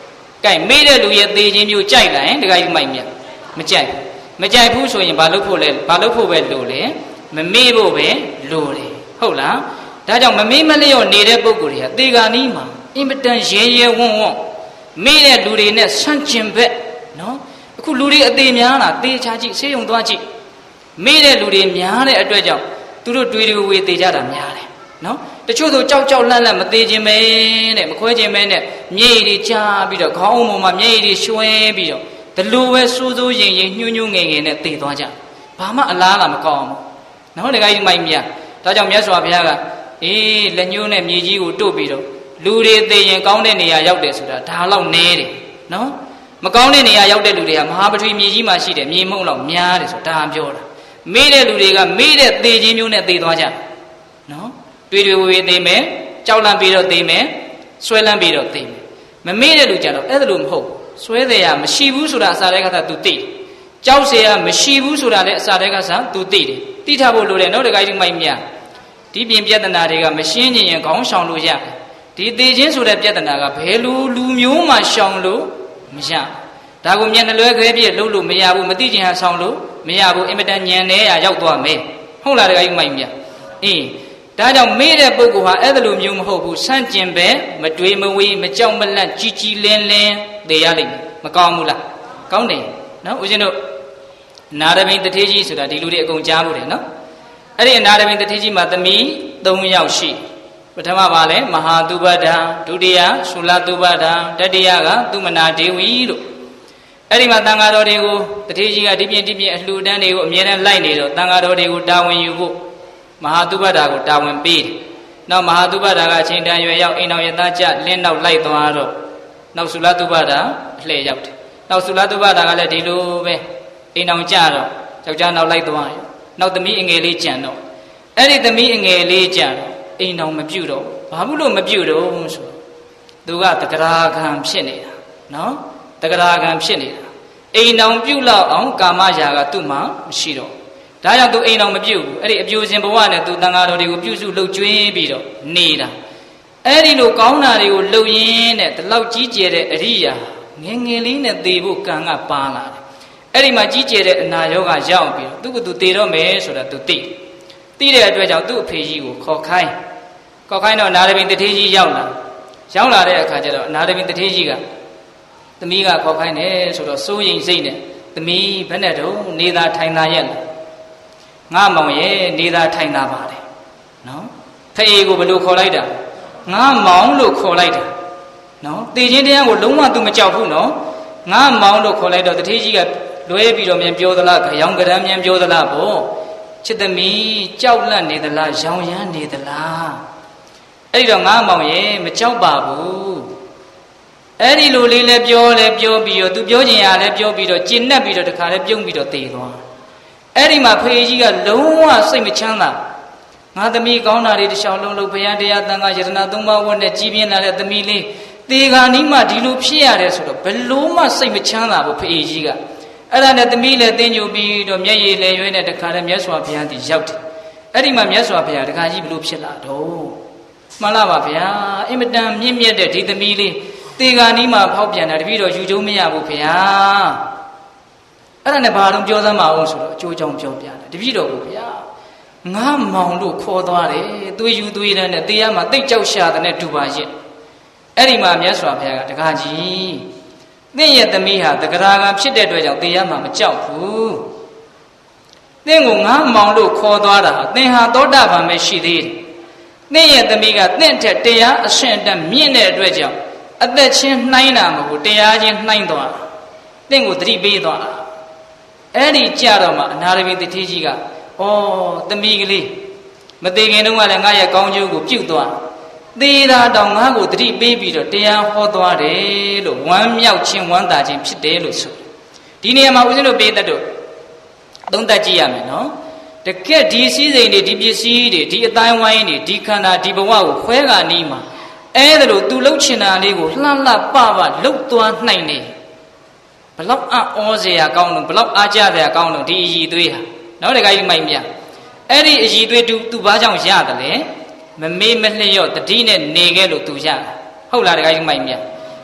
ကဲမေးတဲ့လူရဲ့သေခြင်းမျိုးကြိုက်လာရင်တခါကြီးမိုက်မြတ်မကြိုက်မကြိုက်ဘူးဆိုရင်ဘာလုပ်ဖို့လဲဘာလုပ်ဖို့ပဲလိုလေမမေ့ဖို့ပဲလိုတယ်ဟုတ်လားဒါကြောင့်မမေ့မလျော့နေတဲ့ပုဂ္ဂိုလ်တွေကသေဂာနီးမှာအင်မတန်ရဲရဲဝံ့ဝံ့မေ့တဲ့လူတွေနဲ့ဆန့်ကျင်ဘက်နော်အခုလူတွေအသေးများလားသေချာကြည့်ဆေးရုံသွားကြည့်မေ့တဲ့လူတွေများတဲ့အတွက်ကြောင့်သူတို့တွေးတွေဝေသေးကြတာများတယ်နော်တချို့ဆိုကြောက်ကြောက်လန့်လန့်မသေးခြင်းပဲတဲ့မခွဲခြင်းပဲနဲ့မျက်ရည်တွေကျပြီးတော့ခေါင်းအုံပေါ်မှာမျက်ရည်တွေရွှဲပြီးတော့ဒီလိုပဲစိုးစိုးရင်ရင်ညှို့ညှို့ငယ်ငယ်နဲ့သေသွားကြဘာမှအလားလာမကောင်းဘူးနော်တခါကြီးမိုက်မြတ်ဒါကြောင့်မြတ်စွာဘုရားကအေးလက်ညှိုးနဲ့မြေကြီးကိုတို့ပြီးတော့လူတွေသေရင်ကောင်းတဲ့နေရာရောက်တယ်ဆိုတာဒါလောက်နဲတယ်နော်မကောင်းတဲ့နေရာရောက်တဲ့လူတွေကမဟာပထဝီမြေကြီးမှာရှိတယ်မြေမှုန့်လောက်များတယ်ဆိုတာဒါပြောတာမေ့တဲ့လူတွေကမေ့တဲ့သေခြင်းမျိုးနဲ့သေသွားကြနော်တွေးတွေဝေဝေသေမယ်ကြောက်လန့်ပြီးတော့သေမယ်ဆွဲလန့်ပြီးတော့သေမယ်မမေ့တဲ့လူကြတော့အဲ့ဒါလိုမဟုတ်ဆွဲတယ်ရမရှိဘူးဆိုတာအစာတဲ့ကသာ तू သိတယ်ကြောက်เสียရမရှိဘူးဆိုတာလည်းအစာတဲ့ကသာ तू သိတယ်သိထားဖို့လိုတယ်နော်တခါကြီးမိုက်မြဒီပြင်ပြဿနာတွေကမရှင်းရင်ခေါင်းဆောင်လို့ရတယ်ဒီသေခြင်းဆိုတဲ့ပြဿနာကဘယ်လိုလူမျိုးမှရှောင်လို့မရဒါကိုမျက်နှလွဲခဲပြည့်လှုပ်လို့မရဘူးမသိခြင်းဟာဆောင်လို့မရဘူးအင်မတန်ညံနေရရောက်သွားမယ်ဟုတ်လားတခါကြီးမိုက်မြအေးဒါကြောင့်မေ့တဲ့ပုဂ္ဂိုလ်ဟာအဲ့လိုမျိုးမဟုတ်ဘူးဆန့်ကျင်ပဲမတွေးမဝေးမကြောက်မလန့်ကြီးကြီးလင်းလင်းသေရလိမ့်မယ်မကောင်းဘူးလားကောင်းတယ်နော်ဦးဇင်းတို့နာရမိန်တထေးကြီးဆိုတာဒီလူတွေအကုန်ကြားဖို့တယ်နော်အဲ့ဒီနာရမိန်တထေးကြီးမှာသမီး၃ယောက်ရှိပထမပါလဲမဟာသုဘဒံဒုတိယသုလသုဘဒံတတိယကသုမနာဒေဝီလို့အဲ့ဒီမှာတန်ဃာတော်တွေကိုတထေးကြီးကဒီပြင်ဒီပြင်အလှူဒန်းတွေကိုအမြဲတမ်းလိုက်နေတော့တန်ဃာတော်တွေကိုတာဝန်ယူဖို့မဟာသုဘဒကိုတာဝန်ပေးတယ်နောက်မဟာသုဘဒကအချိန်တန်ရွယ်ရောက်အိမ်တော်ရသားကြလင်းနောက်လိုက်သွားတော့နောက်သုလသုဘဒအလှည့်ရောက်တယ်နောက်သုလသုဘဒကလည်းဒီလိုပဲအိမ်တော်ကြတော့ယောက်ျားနောက်လိုက်သွားရောနောက်သမီးအငယ်လေးကြံတော့အဲ့ဒီသမီးအငယ်လေးကြံတော့အိမ်တော်မပြုတ်တော့ဘာဘူးလို့မပြုတ်တော့ဆိုသူကတဂရာခံဖြစ်နေတာနော်တဂရာခံဖြစ်နေတာအိမ်တော်ပြုတ်လောက်အောင်ကာမရာဂသူ့မှာမရှိတော့ဒါကြောင့်သူအိမ်တော်မပြုတ်ဘူးအဲ့ဒီအပြိုစင်ဘဝနဲ့သူတန်ဃာတော်တွေကိုပြုစုလှုပ်ကျွေးပြီးတော့နေတာအဲ့ဒီလိုကောင်းတာတွေကိုလှုပ်ရင်းနဲ့ဒီလောက်ကြီးကျယ်တဲ့အရိယာငယ်ငယ်လေးနဲ့သေဖို့ကံကပါလာတယ်အဲ့ဒီမှာကြီးကျယ်တဲ့အနာရောဂါရောက်ပြီးတော့သူကသူသေတော့မယ်ဆိုတာသူသိသိတဲ့အတွက်ကြောင့်သူ့အဖေကြီးကိုခေါ်ခိုင်းခေါ်ခိုင်းတော့နာရမိန်တထေးကြီးရောက်လာရောက်လာတဲ့အခါကျတော့နာရမိန်တထေးကြီးကသမီးကခေါ်ခိုင်းတယ်ဆိုတော့စိုးရိမ်စိတ်နဲ့သမီးဘယ်နဲ့တော့နေသာထိုင်သာရဲ့ငါမောင်ရဲ့နေသာထိုင်သာပါတယ်နော်ဖေးကိုဘယ်လိုခေါ်လိုက်တာငါမောင်လို့ခေါ်လိုက်တာနော်တေခြင်းတရားကိုလုံးဝသူမကြောက်ဘူးနော်ငါမောင်လို့ခေါ်လိုက်တော့တထေးကြီးကလွဲပြီးတော့မြန်ပြောသလားကြောင်ကရမ်းမြန်ပြောသလားပေါ့ချစ်သမီးကြောက်လန့်နေသလားရောင်ရမ်းနေသလားအဲ့ဒီတော့ငါမောင်ရဲ့မကြောက်ပါဘူးအဲ့ဒီလိုလေးလဲပြောလဲပြောပြီးတော့သူပြောချင်ရလဲပြောပြီးတော့ကျဉ်နှက်ပြီးတော့တခါလဲပြုံးပြီးတော့သေသွားအဲ့ဒီမှာဖေကြီးကလုံးဝစိတ်မချမ်းသာငါသမီးကောင်းတာတွေတခြားလုံးလုံးဘုရားတရားသံဃာယတနာသုံးပါးဝတ်နဲ့ကြီးပြင်းလာတဲ့သမီးလေးသေခါနီးမှဒီလိုဖြစ်ရတယ်ဆိုတော့ဘလို့မှစိတ်မချမ်းသာဘူးဖေကြီးကအဲ့ဒါနဲ့သမီးလည်းတင်းညိုပြီးတော့မျက်ရည်လည်းရွေးနဲ့တခါလဲမြတ်စွာဘုရားတည်ရောက်တယ်အဲ့ဒီမှာမြတ်စွာဘုရားတခါကြီးဘလို့ဖြစ်လာတော့မှန်လားပါဗျာအင်မတန်မြင့်မြတ်တဲ့ဒီသမီးလေးသေခါနီးမှဖောက်ပြန်တာတပည့်တော်ယူကျုံမရဘူးဗျာအဲ့ဒါနဲ့ဘာလို့ပြောသမ်းမအောင်ဆိုတော့အကျိုးကြောင့်ပြောပြတယ်တပည့်တော်ကိုဗျာငါမောင်လို့ခေါ်သွားတယ်သွေးယူသွေးတန်းနဲ့တရားမှာတိတ်ကြောက်ရှာတဲ့နဲ့တူပါရဲ့အဲ့ဒီမှာမြတ်စွာဘုရားကတကားကြီးသင်ရဲ့သမီးဟာတဂရာကဖြစ်တဲ့အတွက်ကြောင့်တရားမှာမကြောက်ဘူးသင်ကိုငါမောင်လို့ခေါ်သွားတာသင်ဟာသောတာပန်ပဲရှိသေးတယ်သင်ရဲ့သမီးကသင်ထက်တရားအရှင်တန်မြင့်တဲ့အတွက်ကြောင့်အသက်ချင်းနှိုင်းတာမဟုတ်တရားချင်းနှိုင်းသွားသင်ကိုသတိပေးသွားတာအဲ့ဒီကြတော့မှအနာရမိတထေးကြီးကဩသမီးကလေးမသေးခင်တုန်းကလည်းငါရဲ့ကောင်းကျိုးကိုပြုတ်သွားသေးတာတောင်ငါ့ကိုသတိပေးပြီးတော့တရားဟောသွားတယ်လို့ဝမ်းမြောက်ခြင်းဝမ်းသာခြင်းဖြစ်တယ်လို့ဆိုဒီနေရာမှာဦးဇင်းတို့ပေးတတ်တော့သုံးသပ်ကြည့်ရမယ်နော်တကယ်ဒီစည်းစိမ်တွေဒီပစ္စည်းတွေဒီအတိုင်းဝိုင်းတွေဒီခန္ဓာဒီဘဝကိုခွဲကာနီးမှာအဲ့ဒါလို့သူလှုပ်ချင်တာလေးကိုလှလှပပလှုပ်သွားနိုင်နေဘလောက်အောစရာကောင်းလို့ဘလောက်အားကြစရာကောင်းလို့ဒီအည်သွေးဟာနော်တခါကြီးမိုက်မြအဲ့ဒီအည်သွေးသူသူဘာကြောင့်ရတယ်လဲမမေ့မလျော့တတိနဲ့နေခဲ့လို့သူရတာဟုတ်လားတခါကြီးမိုက်မြ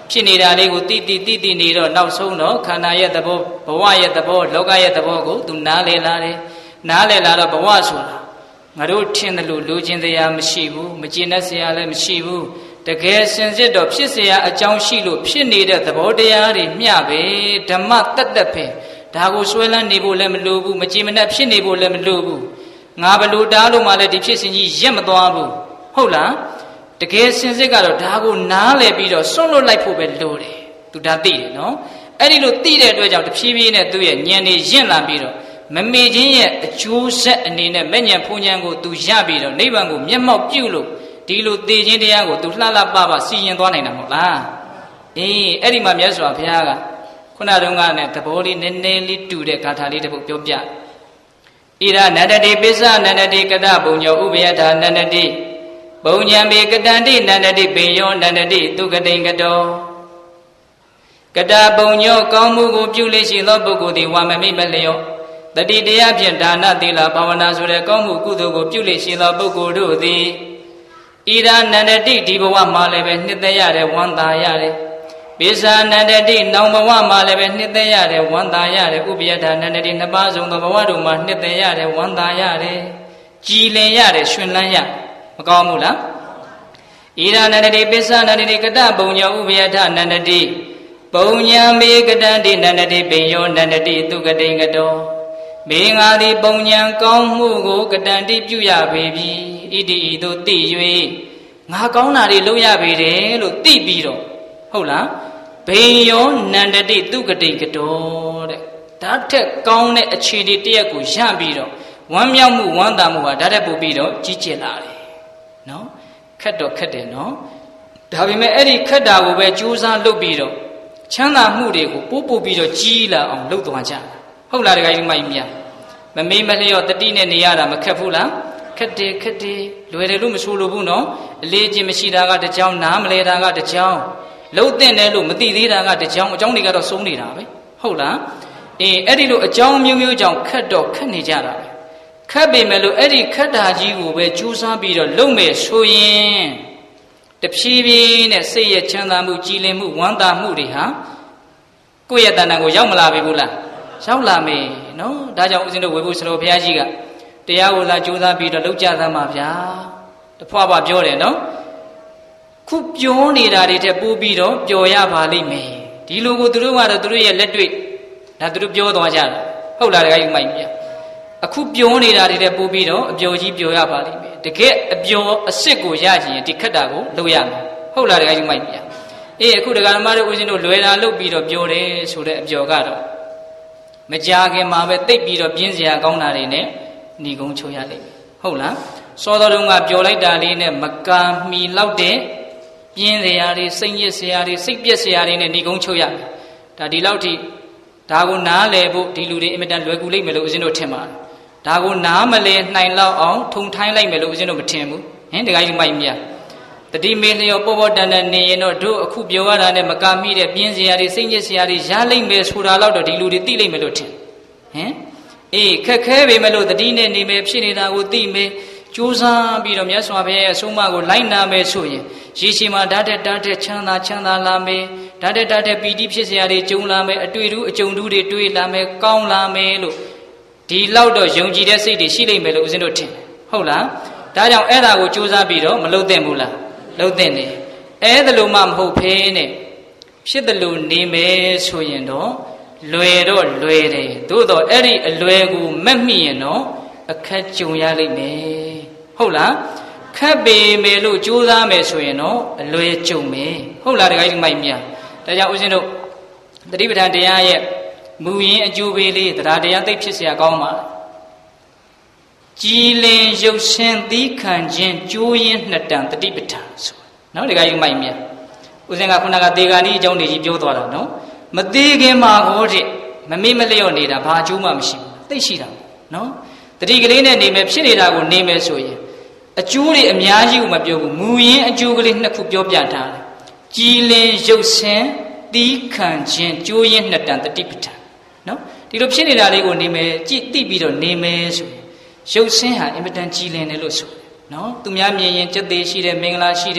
ဖြစ်နေတာလေးကိုတိတိတိတိနေတော့နောက်ဆုံးတော့ခန္ဓာရဲ့သဘောဘဝရဲ့သဘောလောကရဲ့သဘောကိုသူနားလည်လာတယ်နားလည်လာတော့ဘဝဆိုတာငါတို့ထင်တယ်လို့လူချင်းတရားမရှိဘူးမကျင်တတ်စရာလည်းမရှိဘူးတကယ်စင်စစ်တော့ဖြစ်เสียအကြောင်းရှိလို့ဖြစ်နေတဲ့သဘောတရားတွေမျှပဲဓမ္မတတ်တတ်ပဲဒါကိုဆွဲလန်းနေဖို့လည်းမလိုဘူးမကြည်မနှက်ဖြစ်နေဖို့လည်းမလိုဘူးငါဘလို့တားလို့မှလည်းဒီဖြစ်စဉ်ကြီးရက်မသွားဘူးဟုတ်လားတကယ်စင်စစ်ကတော့ဒါကိုနားလည်ပြီးတော့စွန့်လွတ်လိုက်ဖို့ပဲလိုတယ်သူဒါသိတယ်နော်အဲ့ဒီလိုသိတဲ့အတွက်ကြောင့်တဖြည်းဖြည်းနဲ့သူ့ရဲ့ဉာဏ်တွေရင့်လာပြီးတော့မမေခြင်းရဲ့အကျိုးဆက်အနေနဲ့မဲ့ဉာဏ်ဖူးဉာဏ်ကိုသူရပြီးတော့နိဗ္ဗာန်ကိုမျက်မှောက်ပြုလို့ဒီလိုသိခြင်းတရားကိုသူလှလှပပစီရင်သွားနိုင်တာမဟုတ်လားအေးအဲ့ဒီမှာမြတ်စွာဘုရားကခုနတုန်းကနဲ့သဘောလေးနည်းနည်းလေးတူတဲ့ဂါထာလေးတစ်ပုဒ်ပြောပြဣရနန္တတိပိစ္ဆနန္တတိကတဘုံညောဥပယထာနန္တတိဘုံဉံမေကတန္တိနန္တတိပင်ယောနန္တတိသူကတိန်ကတောကတဘုံညောကောင်းမှုကိုပြုလေရှိသောပုဂ္ဂိုလ်သည်ဝါမမိမလျော့တတိတရားဖြင့်ဒါနသီလဘာဝနာဆိုတဲ့ကောင်းမှုကုသိုလ်ကိုပြုလေရှိသောပုဂ္ဂိုလ်တို့သည်ဣရနန္တတိဒီဘဝမှာလည်းပဲနှစ်သက်ရတယ်ဝမ်းသာရတယ်ပိစ္ဆာနန္တတိနောင်ဘဝမှာလည်းပဲနှစ်သက်ရတယ်ဝမ်းသာရတယ်ဥပယထာနန္တတိနှစ်ပါးစုံသောဘဝတို့မှာနှစ်သက်ရတယ်ဝမ်းသာရတယ်ကြည်လင်ရတယ်ရှင်လန်းရမကောင်းဘူးလားဣရနန္တတိပိစ္ဆာနန္တတိကတဘုံညောဥပယထာနန္တတိဘုံညာမေကတန္တိနန္တတိပင်ယောနန္တတိသူကတိန်ကတောမေငါသည်ပုံညာကောင်းမှုကိုကတန္တိပြုရပေပြီဣတိဤသို့သိ၍ငါကောင်းတာတွေလုပ်ရပေတယ်လို့သိပြီးတော့ဟုတ်လားဘိယောနန္တတိသူကတိကတောတဲ့ဒါထက်ကောင်းတဲ့အခြေအနေတရက်ကိုရပြီးတော့ဝမ်းမြောက်မှုဝမ်းသာမှုဟာဒါတက်ပို့ပြီးတော့ကြီးကျယ်လာတယ်နော်ခက်တော့ခက်တယ်နော်ဒါပေမဲ့အဲ့ဒီခက်တာကိုပဲကြိုးစားလုပ်ပြီးတော့ချမ်းသာမှုတွေကိုပို့ပို့ပြီးတော့ကြီးလာအောင်လုပ်သွားကြဟုတ်လားတခါကြီးမိုက်မြမမေးမလျော့တတိနဲ့နေရတာမခက်ဘူးလားခက်တယ်ခက်တယ်လွယ်တယ်လို့မဆိုလိုဘူးနော်အလေးချင်းမရှိတာကတကြောင်နားမလဲတာကတကြောင်လှုပ်တဲ့တယ်လို့မသိသေးတာကတကြောင်အကြောင်းတွေကတော့စုံနေတာပဲဟုတ်လားအေးအဲ့ဒီလိုအကြောင်းမျိုးမျိုးကြောင့်ခက်တော့ခက်နေကြတာပဲခက်ပေမဲ့လို့အဲ့ဒီခက်တာကြီးကိုပဲကြိုးစားပြီးတော့လုပ်မယ်ဆိုရင်တဖြည်းဖြည်းနဲ့စိတ်ရဲ့ချမ်းသာမှုကြည်လင်မှုဝမ်းသာမှုတွေဟာကိုယ့်ရဲ့တဏ္ဍာကိုရောက်မလာပြီဘူးလားရောက်လာမယ်နော်ဒါကြောင့်ဦးဇင်းတို့ဝေဖို့ဆရာဘုရားကြီးကတရားကိုလာကြိုးစားပြီးတော့လုပ်ကြသမှာဗျာတဖွာဖွာပြောတယ်နော်ခုပြောနေတာတွေတက်ပိုးပြီးတော့ပျော်ရပါလိမ့်မယ်ဒီလိုကိုသူတို့ကတော့သူတို့ရဲ့လက်တွေ့ဒါသူတို့ပြောသွားကြတယ်ဟုတ်လားတခါကြီးမိုက်ပြအခုပြောနေတာတွေတက်ပိုးပြီးတော့အပျော်ကြီးပျော်ရပါလိမ့်မယ်တကယ်အပျော်အစ်စ်ကိုရချင်ရင်ဒီခက်တာကိုလုပ်ရမယ်ဟုတ်လားတခါကြီးမိုက်ပြအေးအခုဒကာဓမ္မတို့ဦးဇင်းတို့လွယ်တာလုပ်ပြီးတော့ပြောတယ်ဆိုတဲ့အပျော်ကတော့မကြခင်မှာပဲတိတ်ပြီးတော့ပြင်းစရာကောင်းတာတွေနဲ့ဏီကုံချုပ်ရလိမ့်မယ်ဟုတ်လားစောတော်တုန်းကပျော်လိုက်တာလေးနဲ့မကံမီလောက်တဲ့ပြင်းစရာတွေစိတ်ညစ်စရာတွေစိတ်ပြက်စရာတွေနဲ့ဏီကုံချုပ်ရမယ်ဒါဒီလောက်ထိဒါကိုနားလည်ဖို့ဒီလူတွေအင်မတန်လွယ်ကူလိမ့်မယ်လို့ဦးဇင်းတို့ထင်ပါတယ်ဒါကိုနားမလည်နိုင်လောက်အောင်ထုံထိုင်းလိုက်မယ်လို့ဦးဇင်းတို့မထင်ဘူးဟင်တခါကြီးမိုက်မြတ်တတိမေလျောပေါ်ပေါ်တန်တန်နေရင်တော့တို့အခုပြောရတာနဲ့မကမိတဲ့ပြင်းစရာတွေစိတ်ညစ်စရာတွေရလိမ့်မယ်ဆိုတာတော့ဒီလူတွေသိလိမ့်မယ်လို့ထင်ဟင်အေးခက်ခဲပေမဲ့လို့တတိနဲ့နေမယ်ဖြစ်နေတာကိုသိမယ်ကြိုးစားပြီးတော့မြတ်စွာဘုရားရဲ့အဆုံးအမကိုလိုက်နာမယ်ဆိုရင်ရေရှည်မှာဓာတ်တက်ဓာတ်တက်ချမ်းသာချမ်းသာလာမယ်ဓာတ်တက်ဓာတ်တက်ပီတိဖြစ်စရာတွေကျုံလာမယ်အတွေ့အထူးအကြုံတူးတွေတွေးလာမယ်ကောင်းလာမယ်လို့ဒီလောက်တော့ယုံကြည်တဲ့စိတ်တွေရှိလိမ့်မယ်လို့ဦးဇင်းတို့ထင်ဟုတ်လားဒါကြောင့်အဲ့ဒါကိုကြိုးစားပြီးတော့မလုပ်သင့်ဘူးလားလုပ်တဲ့နေအဲ့ဒါလို့မှမဟုတ်ဖဲနဲ့ဖြစ်တယ်လို့နေမယ်ဆိုရင်တော့လွယ်တော့လွယ်တယ်သို့တော့အဲ့ဒီအလွယ်ကိုမက်မိရင်တော့အခက်ကြုံရလိမ့်မယ်ဟုတ်လားခက်ပေမယ်လို့ကြိုးစားမယ်ဆိုရင်တော့အလွယ်ကြုံမယ်ဟုတ်လားတခါကြီးမိုက်မြဒါကြောင့်ဦးဇင်းတို့သတိပဋ္ဌာန်တရားရဲ့မူရင်းအကျိုးပေးလေးတရားတရားသိဖြစ်เสียကောင်းပါကြည်လင်ရုပ်ရှင်သီးခံခြင်းကြိုးရင်းနှစ်တန်တတိပဋ္ဌာန်ဆိုနော်ဒီကကြီးမိုက်မြဦးဇင်းကခုနကဒေဂာနီအကြောင်းတွေကြီးပြောသွားတာနော်မသေးခင်မှာကိုတဲ့မမေ့မလျော့နေတာဘာအကျိုးမှမရှိဘူးသိရှိတာနော်တတိကလေးနဲ့နေမယ်ဖြစ်နေတာကိုနေမယ်ဆိုရင်အကျိုးတွေအများကြီးကိုမပြောဘူးမူရင်းအကျိုးကလေးနှစ်ခုပြောပြထားတယ်ကြည်လင်ရုပ်ရှင်သီးခံခြင်းကြိုးရင်းနှစ်တန်တတိပဋ္ဌာန်နော်ဒီလိုဖြစ်နေတာလေးကိုနေမယ်ကြည့်သိပြီးတော့နေမယ်ဆိုရင်ရုပ်ဆင်းဟာအင်မတန်ကြည်လင်တယ်လို့ဆိုတယ်နော်သူများမြင်ရင်စက်သေးရှိတယ်မင်္ဂလာရှိတယ်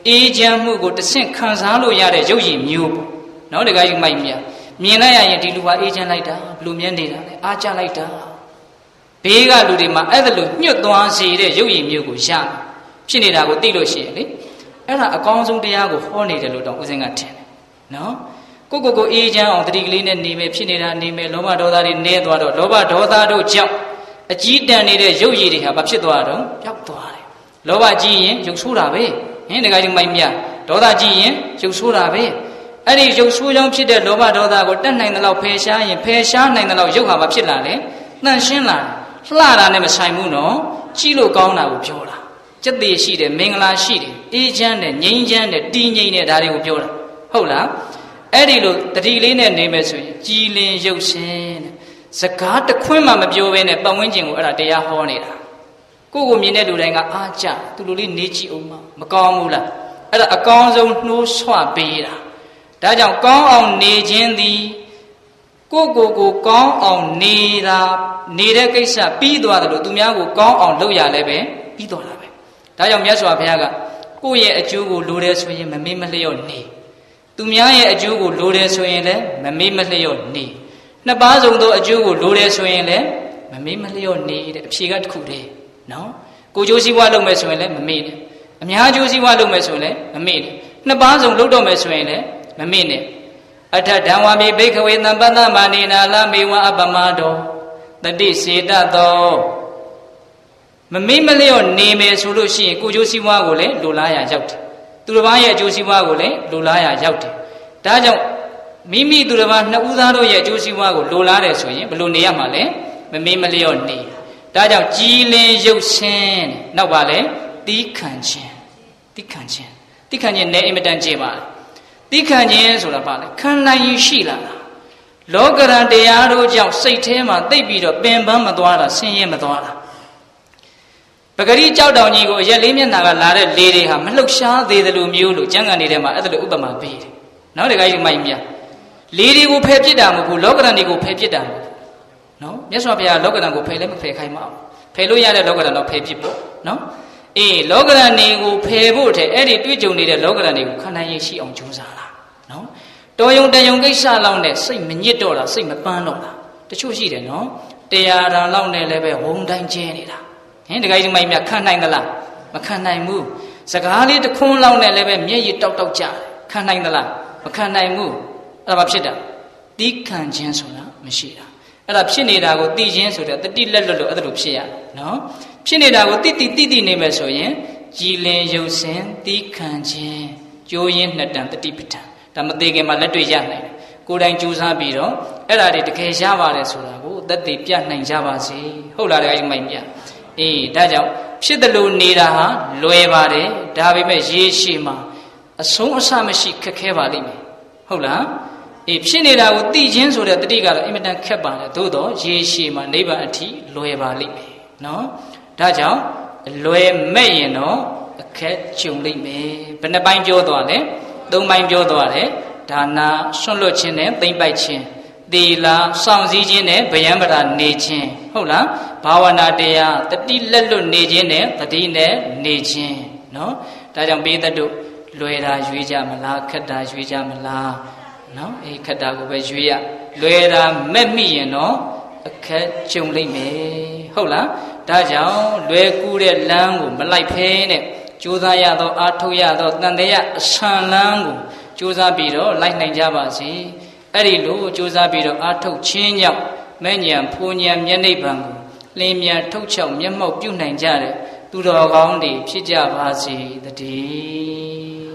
အေးချမ်းမှုကိုတဆင့်ခံစားလို့ရတဲ့ရုပ်ရည်မျိုးပေါ့နော်တခါကြီးမိုက်မြမြင်လိုက်ရရင်ဒီလူကအေးချမ်းလိုက်တာဘလူမြန်းနေတာလေအားကျလိုက်တာဘေးကလူတွေမှာအဲ့ဒါလိုညှွတ်သွားစေတဲ့ရုပ်ရည်မျိုးကိုရဖြစ်နေတာကိုသိလို့ရှိရင်လေအဲ့ဒါအကောင်းဆုံးတရားကိုဟောနေတယ်လို့တော့ဦးဇင်းကထင်တယ်နော်ကိုကိုကိုအေးချမ်းအောင်တတိကလေးနဲ့နေမယ်ဖြစ်နေတာနေမယ်လောဘဒေါသတွေနည်းသွားတော့လောဘဒေါသတို့ကြောင့်အကြီးတန်းနေတဲ့ရုပ်ရည်တွေဟာဘာဖြစ်သွားတော့ပျောက်သွားတယ်လောဘကြီးရင်ရုပ်ဆိုးတာပဲဟင်တခါကြီးမိုက်မြဒေါသကြီးရင်ရုပ်ဆိုးတာပဲအဲ့ဒီရုပ်ဆိုးကြောင့်ဖြစ်တဲ့လောဘဒေါသကိုတတ်နိုင်တဲ့လောက်ဖယ်ရှားရင်ဖယ်ရှားနိုင်တဲ့လောက်ရုပ်ဟာဘာဖြစ်လာလဲတန့်ရှင်းလာလှတာနဲ့မဆိုင်ဘူးနော်ကြည့်လို့ကောင်းတာကိုပြောတာစက်သေးရှိတယ်မင်္ဂလာရှိတယ်အေးချမ်းတယ်ငြိမ်းချမ်းတယ်တည်ငြိမ်တယ်ဒါတွေကိုပြောတာဟုတ်လားအဲ့ဒီလိုတတိလေးနဲ့နေမယ်ဆိုရင်ကြည်လင်ရုပ်ရှင်တဲ့စကားတခွန်းမှမပြောဘဲနဲ့ပတ်ဝန်းကျင်ကိုအဲ့ဒါတရားဟောနေတာကိုယ့်ကိုမြင်တဲ့လူတိုင်းကအားကြသူလူလေးနေကြည့်အောင်မကောင်းဘူးလားအဲ့ဒါအကောင်းဆုံးနှိုးဆွပေးတာဒါကြောင့်ကောင်းအောင်နေခြင်းသည်ကိုကိုကိုကောင်းအောင်နေတာနေတဲ့ကိစ္စပြီးသွားတယ်လို့သူများကိုကောင်းအောင်လုပ်ရလဲပဲပြီးသွားတာပဲဒါကြောင့်မြတ်စွာဘုရားကကိုယ့်ရဲ့အကျိုးကိုလိုတယ်ဆိုရင်မမေ့မလျော့နေသူများရဲ့အကျိုးကိုလိုတယ်ဆိုရင်လည်းမမေ့မလျော့နေနှစ်ပါးစုံသောအကျိုးကိုလိုတယ်ဆိုရင်လည်းမမေ့မလျော့နေတဲ့အဖြေကတစ်ခုတည်းနော်ကိုကျိုးစည်းဝါးလုပ်မယ်ဆိုရင်လည်းမမေ့နဲ့အများကျိုးစည်းဝါးလုပ်မယ်ဆိုရင်လည်းမမေ့နဲ့နှစ်ပါးစုံလုပ်တော့မယ်ဆိုရင်လည်းမမေ့နဲ့အထဓမ္ဝမိဘိခဝေသံပတ္တမဏိနာလမေဝအပမတောတတိစေတသောမမေ့မလျော့နေမယ်ဆိုလို့ရှိရင်ကိုကျိုးစည်းဝါးကိုလည်းလိုလားရရောက်တယ်သူတစ်ပါးရဲ့အကျိုးစည်းဝါးကိုလည်းလိုလားရရောက်တယ်ဒါကြောင့်မိမိသူတစ်ပါးနှစ်ဦးသားတို့ရဲ့အကျိုးစည်းဝါးကိုလိုလားတယ်ဆိုရင်ဘယ်လိုနေရမှာလဲမမေ့မလျော့နေဒါကြောင့်ကြည်လင်ရုပ်ရှင်နောက်ပါလဲတီးခံခြင်းတီးခံခြင်းတီးခံခြင်းနဲ့အင်မတန်ကျေပါတီးခံခြင်းဆိုတာပါလေခံနိုင်ရင်ရှိလာတာလောကရန်တရားတို့ကြောင့်စိတ်ထဲမှာတိတ်ပြီးတော့ပင်ပန်းမသွားတာဆင်းရဲမသွားတာပဂရိကြောက်တောင်ကြီးကိုရက်လေးမျက်နှာကလာတဲ့လေတွေဟာမလှုပ်ရှားသေးတယ်လို့မျိုးလို့ကျမ်းဂန်တွေထဲမှာအဲ့ဒါလိုဥပမာပေးတယ်နောက်တခါကြီးမိုက်မြလေတွေကိုဖယ်ပစ်တာမဟုတ်ဘူးလောကရန်တွေကိုဖယ်ပစ်တာမဟုတ်ဘူးနော်မြတ်စွာဘုရားလောကရန်ကိုဖယ်လည်းမဖယ်ခိုင်းပါဘူးဖယ်လို့ရတဲ့လောကရန်တော့ဖယ်ပစ်ဖို့နော်အေးလောကရန်တွေကိုဖယ်ဖို့တဲ့အဲ့ဒီတွေ့ကြုံနေတဲ့လောကရန်တွေကိုခန္ဓာရင်ရှိအောင်ကြိုးစားတာနော်တော်ယုံတယုံကိစ္စလောက်နဲ့စိတ်မညစ်တော့တာစိတ်မပန်းတော့တာတချို့ရှိတယ်နော်တရားတော်လောက်နဲ့လည်းပဲဝုံတိုင်းကျဲနေတာဟင်တခါကြီးမိုက်မြခံနိုင်သလားမခံနိုင်ဘူးစကားလေးတစ်ခွန်းလောက်နဲ့လည်းပဲမျက်ရည်တောက်တောက်ကြတယ်ခံနိုင်သလားမခံနိုင်ဘူးအဲ့ဒါဘာဖြစ်တာတီးခံခြင်းဆိုတာမရှိတာအဲ့ဒါဖြစ်နေတာကိုသိခြင်းဆိုတဲ့တတိလက်လွတ်လို့အဲ့ဒါလိုဖြစ်ရနော်ဖြစ်နေတာကိုတိတိတိတိနေမယ်ဆိုရင်ကြည်လင်ရုပ်စင်တီးခံခြင်းကြိုးရင်းနှစ်တန်တတိပဋ္ဌာန်ဒါမသေးခင်မှာလက်တွေ့ရနိုင်တယ်ကိုယ်တိုင်ကြိုးစားပြီးတော့အဲ့ဒါတွေတကယ်ရပါတယ်ဆိုတာကိုသက်သေပြနိုင်ကြပါစေဟုတ်လားအဲ့ဒီမိုက်မြအေးဒါကြောင့်ဖြစ်တယ်လို့နေတာဟာလွယ်ပါတယ်ဒါပေမဲ့ရေရှည်မှာအဆုံးအစမရှိခက်ခဲပါလိမ့်မယ်ဟုတ်လားအေးဖြစ်နေတာကိုသိခြင်းဆိုတဲ့တတိကတော့အင်မတန်ခက်ပါတယ်သို့တော့ရေရှည်မှာနိဗ္ဗာန်အထိလွယ်ပါလိမ့်မယ်နော်ဒါကြောင့်လွယ်မဲ့ရင်တော့အခက်ကြုံလိမ့်မယ်ဘယ်နှပိုင်းပြောသွားလဲသုံးပိုင်းပြောသွားတယ်ဒါနာဆွန့်လွတ်ခြင်းနဲ့သိမ့်ပိုက်ခြင်းသီလစောင့်စည်းခြင်းနဲ့ဗယံပဒနေခြင်းဟုတ်လားဘာဝနာတရားတတိလက်လွတ်နေခြင်းနဲ့တတိနဲ့နေခြင်းနော်ဒါကြောင့်ပိဋကတို့လွယ်တာရွေးကြမလားခက်တာရွေးကြမလားနော်အေးခက်တာကိုပဲရွေးရလွယ်တာမဲ့မိရင်တော့အခက်ကြုံလိမ့်မယ်ဟုတ်လားဒါကြောင့်လွယ်ကူတဲ့လမ်းကိုမလိုက်ဖဲနဲ့ကြိုးစားရသောအားထုတ်ရသောတန်တရားအဆန်လမ်းကိုကြိုးစားပြီးတော့လိုက်နိုင်ကြပါစေအဲ့ဒီလိုကြိုးစားပြီးတော့အားထုတ်ခြင်းကြောင့်မဲ့ဉဏ်ဖူဉဏ်မျက်နှိပ်ပံကိုလင်းမြန်ထုတ်ချောက်မျက်မှောက်ပြုနိုင်ကြတဲ့သူတော်ကောင်းတွေဖြစ်ကြပါစေတည်း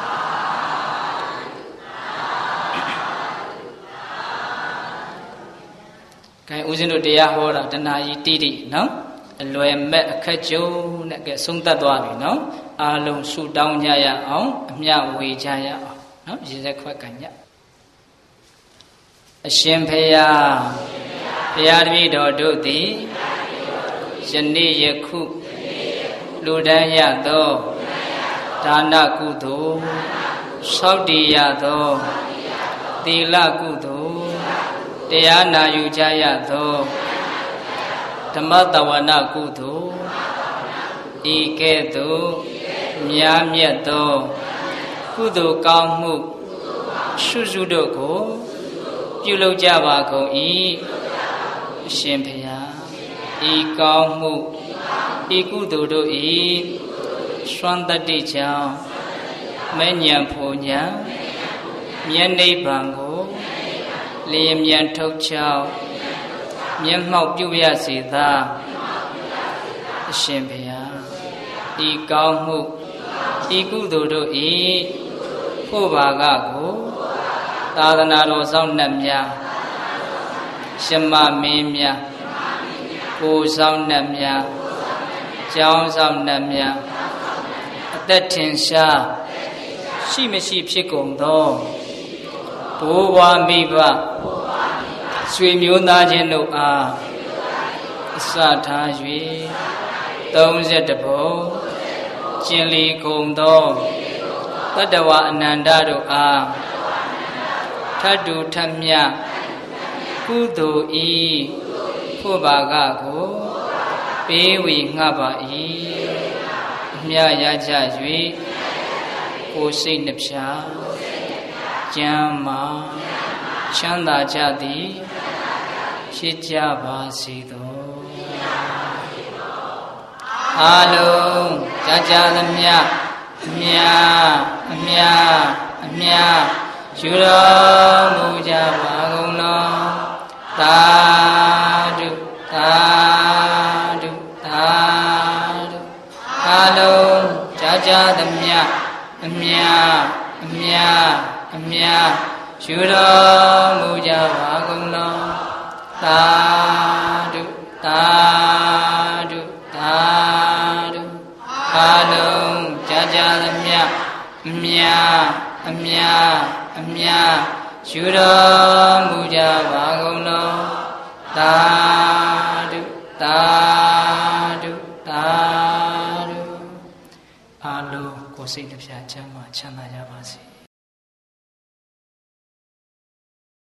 ကဲဦးဇင်းတို့တရားဟောတာတဏှာကြီးတိတိနော်အလွယ်မဲ့အခက်ကြုံနဲ့ကဲဆုံးသက်သွားပြီနော်အားလုံးဆုတောင်းကြရအောင်အမျှဝေကြရအောင်နော်ရေစက်ခွက်ကညအရှင်ဖေယဘုရားတပည့်တော်တို့သည်ယနေ့ယခုလူတန်းရသောဒါနကုသိုလ်သောက်တည်ရသောသီလကုသိုလ်တရားနာယူကြရသောဓမ္မတဝနာကုသိုလ်ဤကဲ့သို့မြားမြတ်သောကုသိုလ်ကောင်းမှုရှုစုတို့ကိုပြုလုပ်ကြပါကုန်၏အရှင်ဘုရားဤကောင်းမှုဤကုသိုလ်တို့၏စွမ်းတတ္တိကြောင့်မဲ့ဉဏ်ဖို့ဉဏ်မြတ်နိဗ္ဗာန်ကိုလျင်မြန်ထုတ်ချောက်မျက်မှောက်ပြုရစေသာအရှင်ဘုရားဤကောင်းမှုဤကုသိုလ်တို့၏ဖို့ဘာကကိုသာသနာတော်ဆောင်နှင့်များရှမမင်းများကိုဆောင်နှင့်များကျောင်းဆောင်နှင့်များအသက်ထင်ရှားရှိမရှိဖြစ်ကုန်သောဘိုးဘွားမိဘဆွေမျိုးသားချင်းတို့အားအစထား၍သုံးဆယ်တဘုံကျင်လီကုန်သောတတ္တဝအနန္တတို့အားထတ်တူထတ်မြကုသိုလ်ဤဖို့ဘာကကိုပေးဝေငှပါ၏အမြရကြ၍ကိုယ်စိတ်နှပြကျမ်းမာချမ်းသာကြသည်ဖြစ်ကြပါစေသောအာလုံးကြာကြာသမျှအမြအမြအမြယူတော်မူကြပါကုန်လောသာဓုသာဓုသာဓုအာလုံးကြာကြာသမျှအမြအမြအမြယူတော်မူကြပါကုန်လောသာဓုသာဓုသာဓုအာလုံးကြာကြာသမျှအမြအမြအမြယူတော်မူကြပါကုန်လောသာဓုသာဓုသာဓုအာလုံးကိုယ်စိတ်နှပြချမ်းသာချမ်းသာကြပါ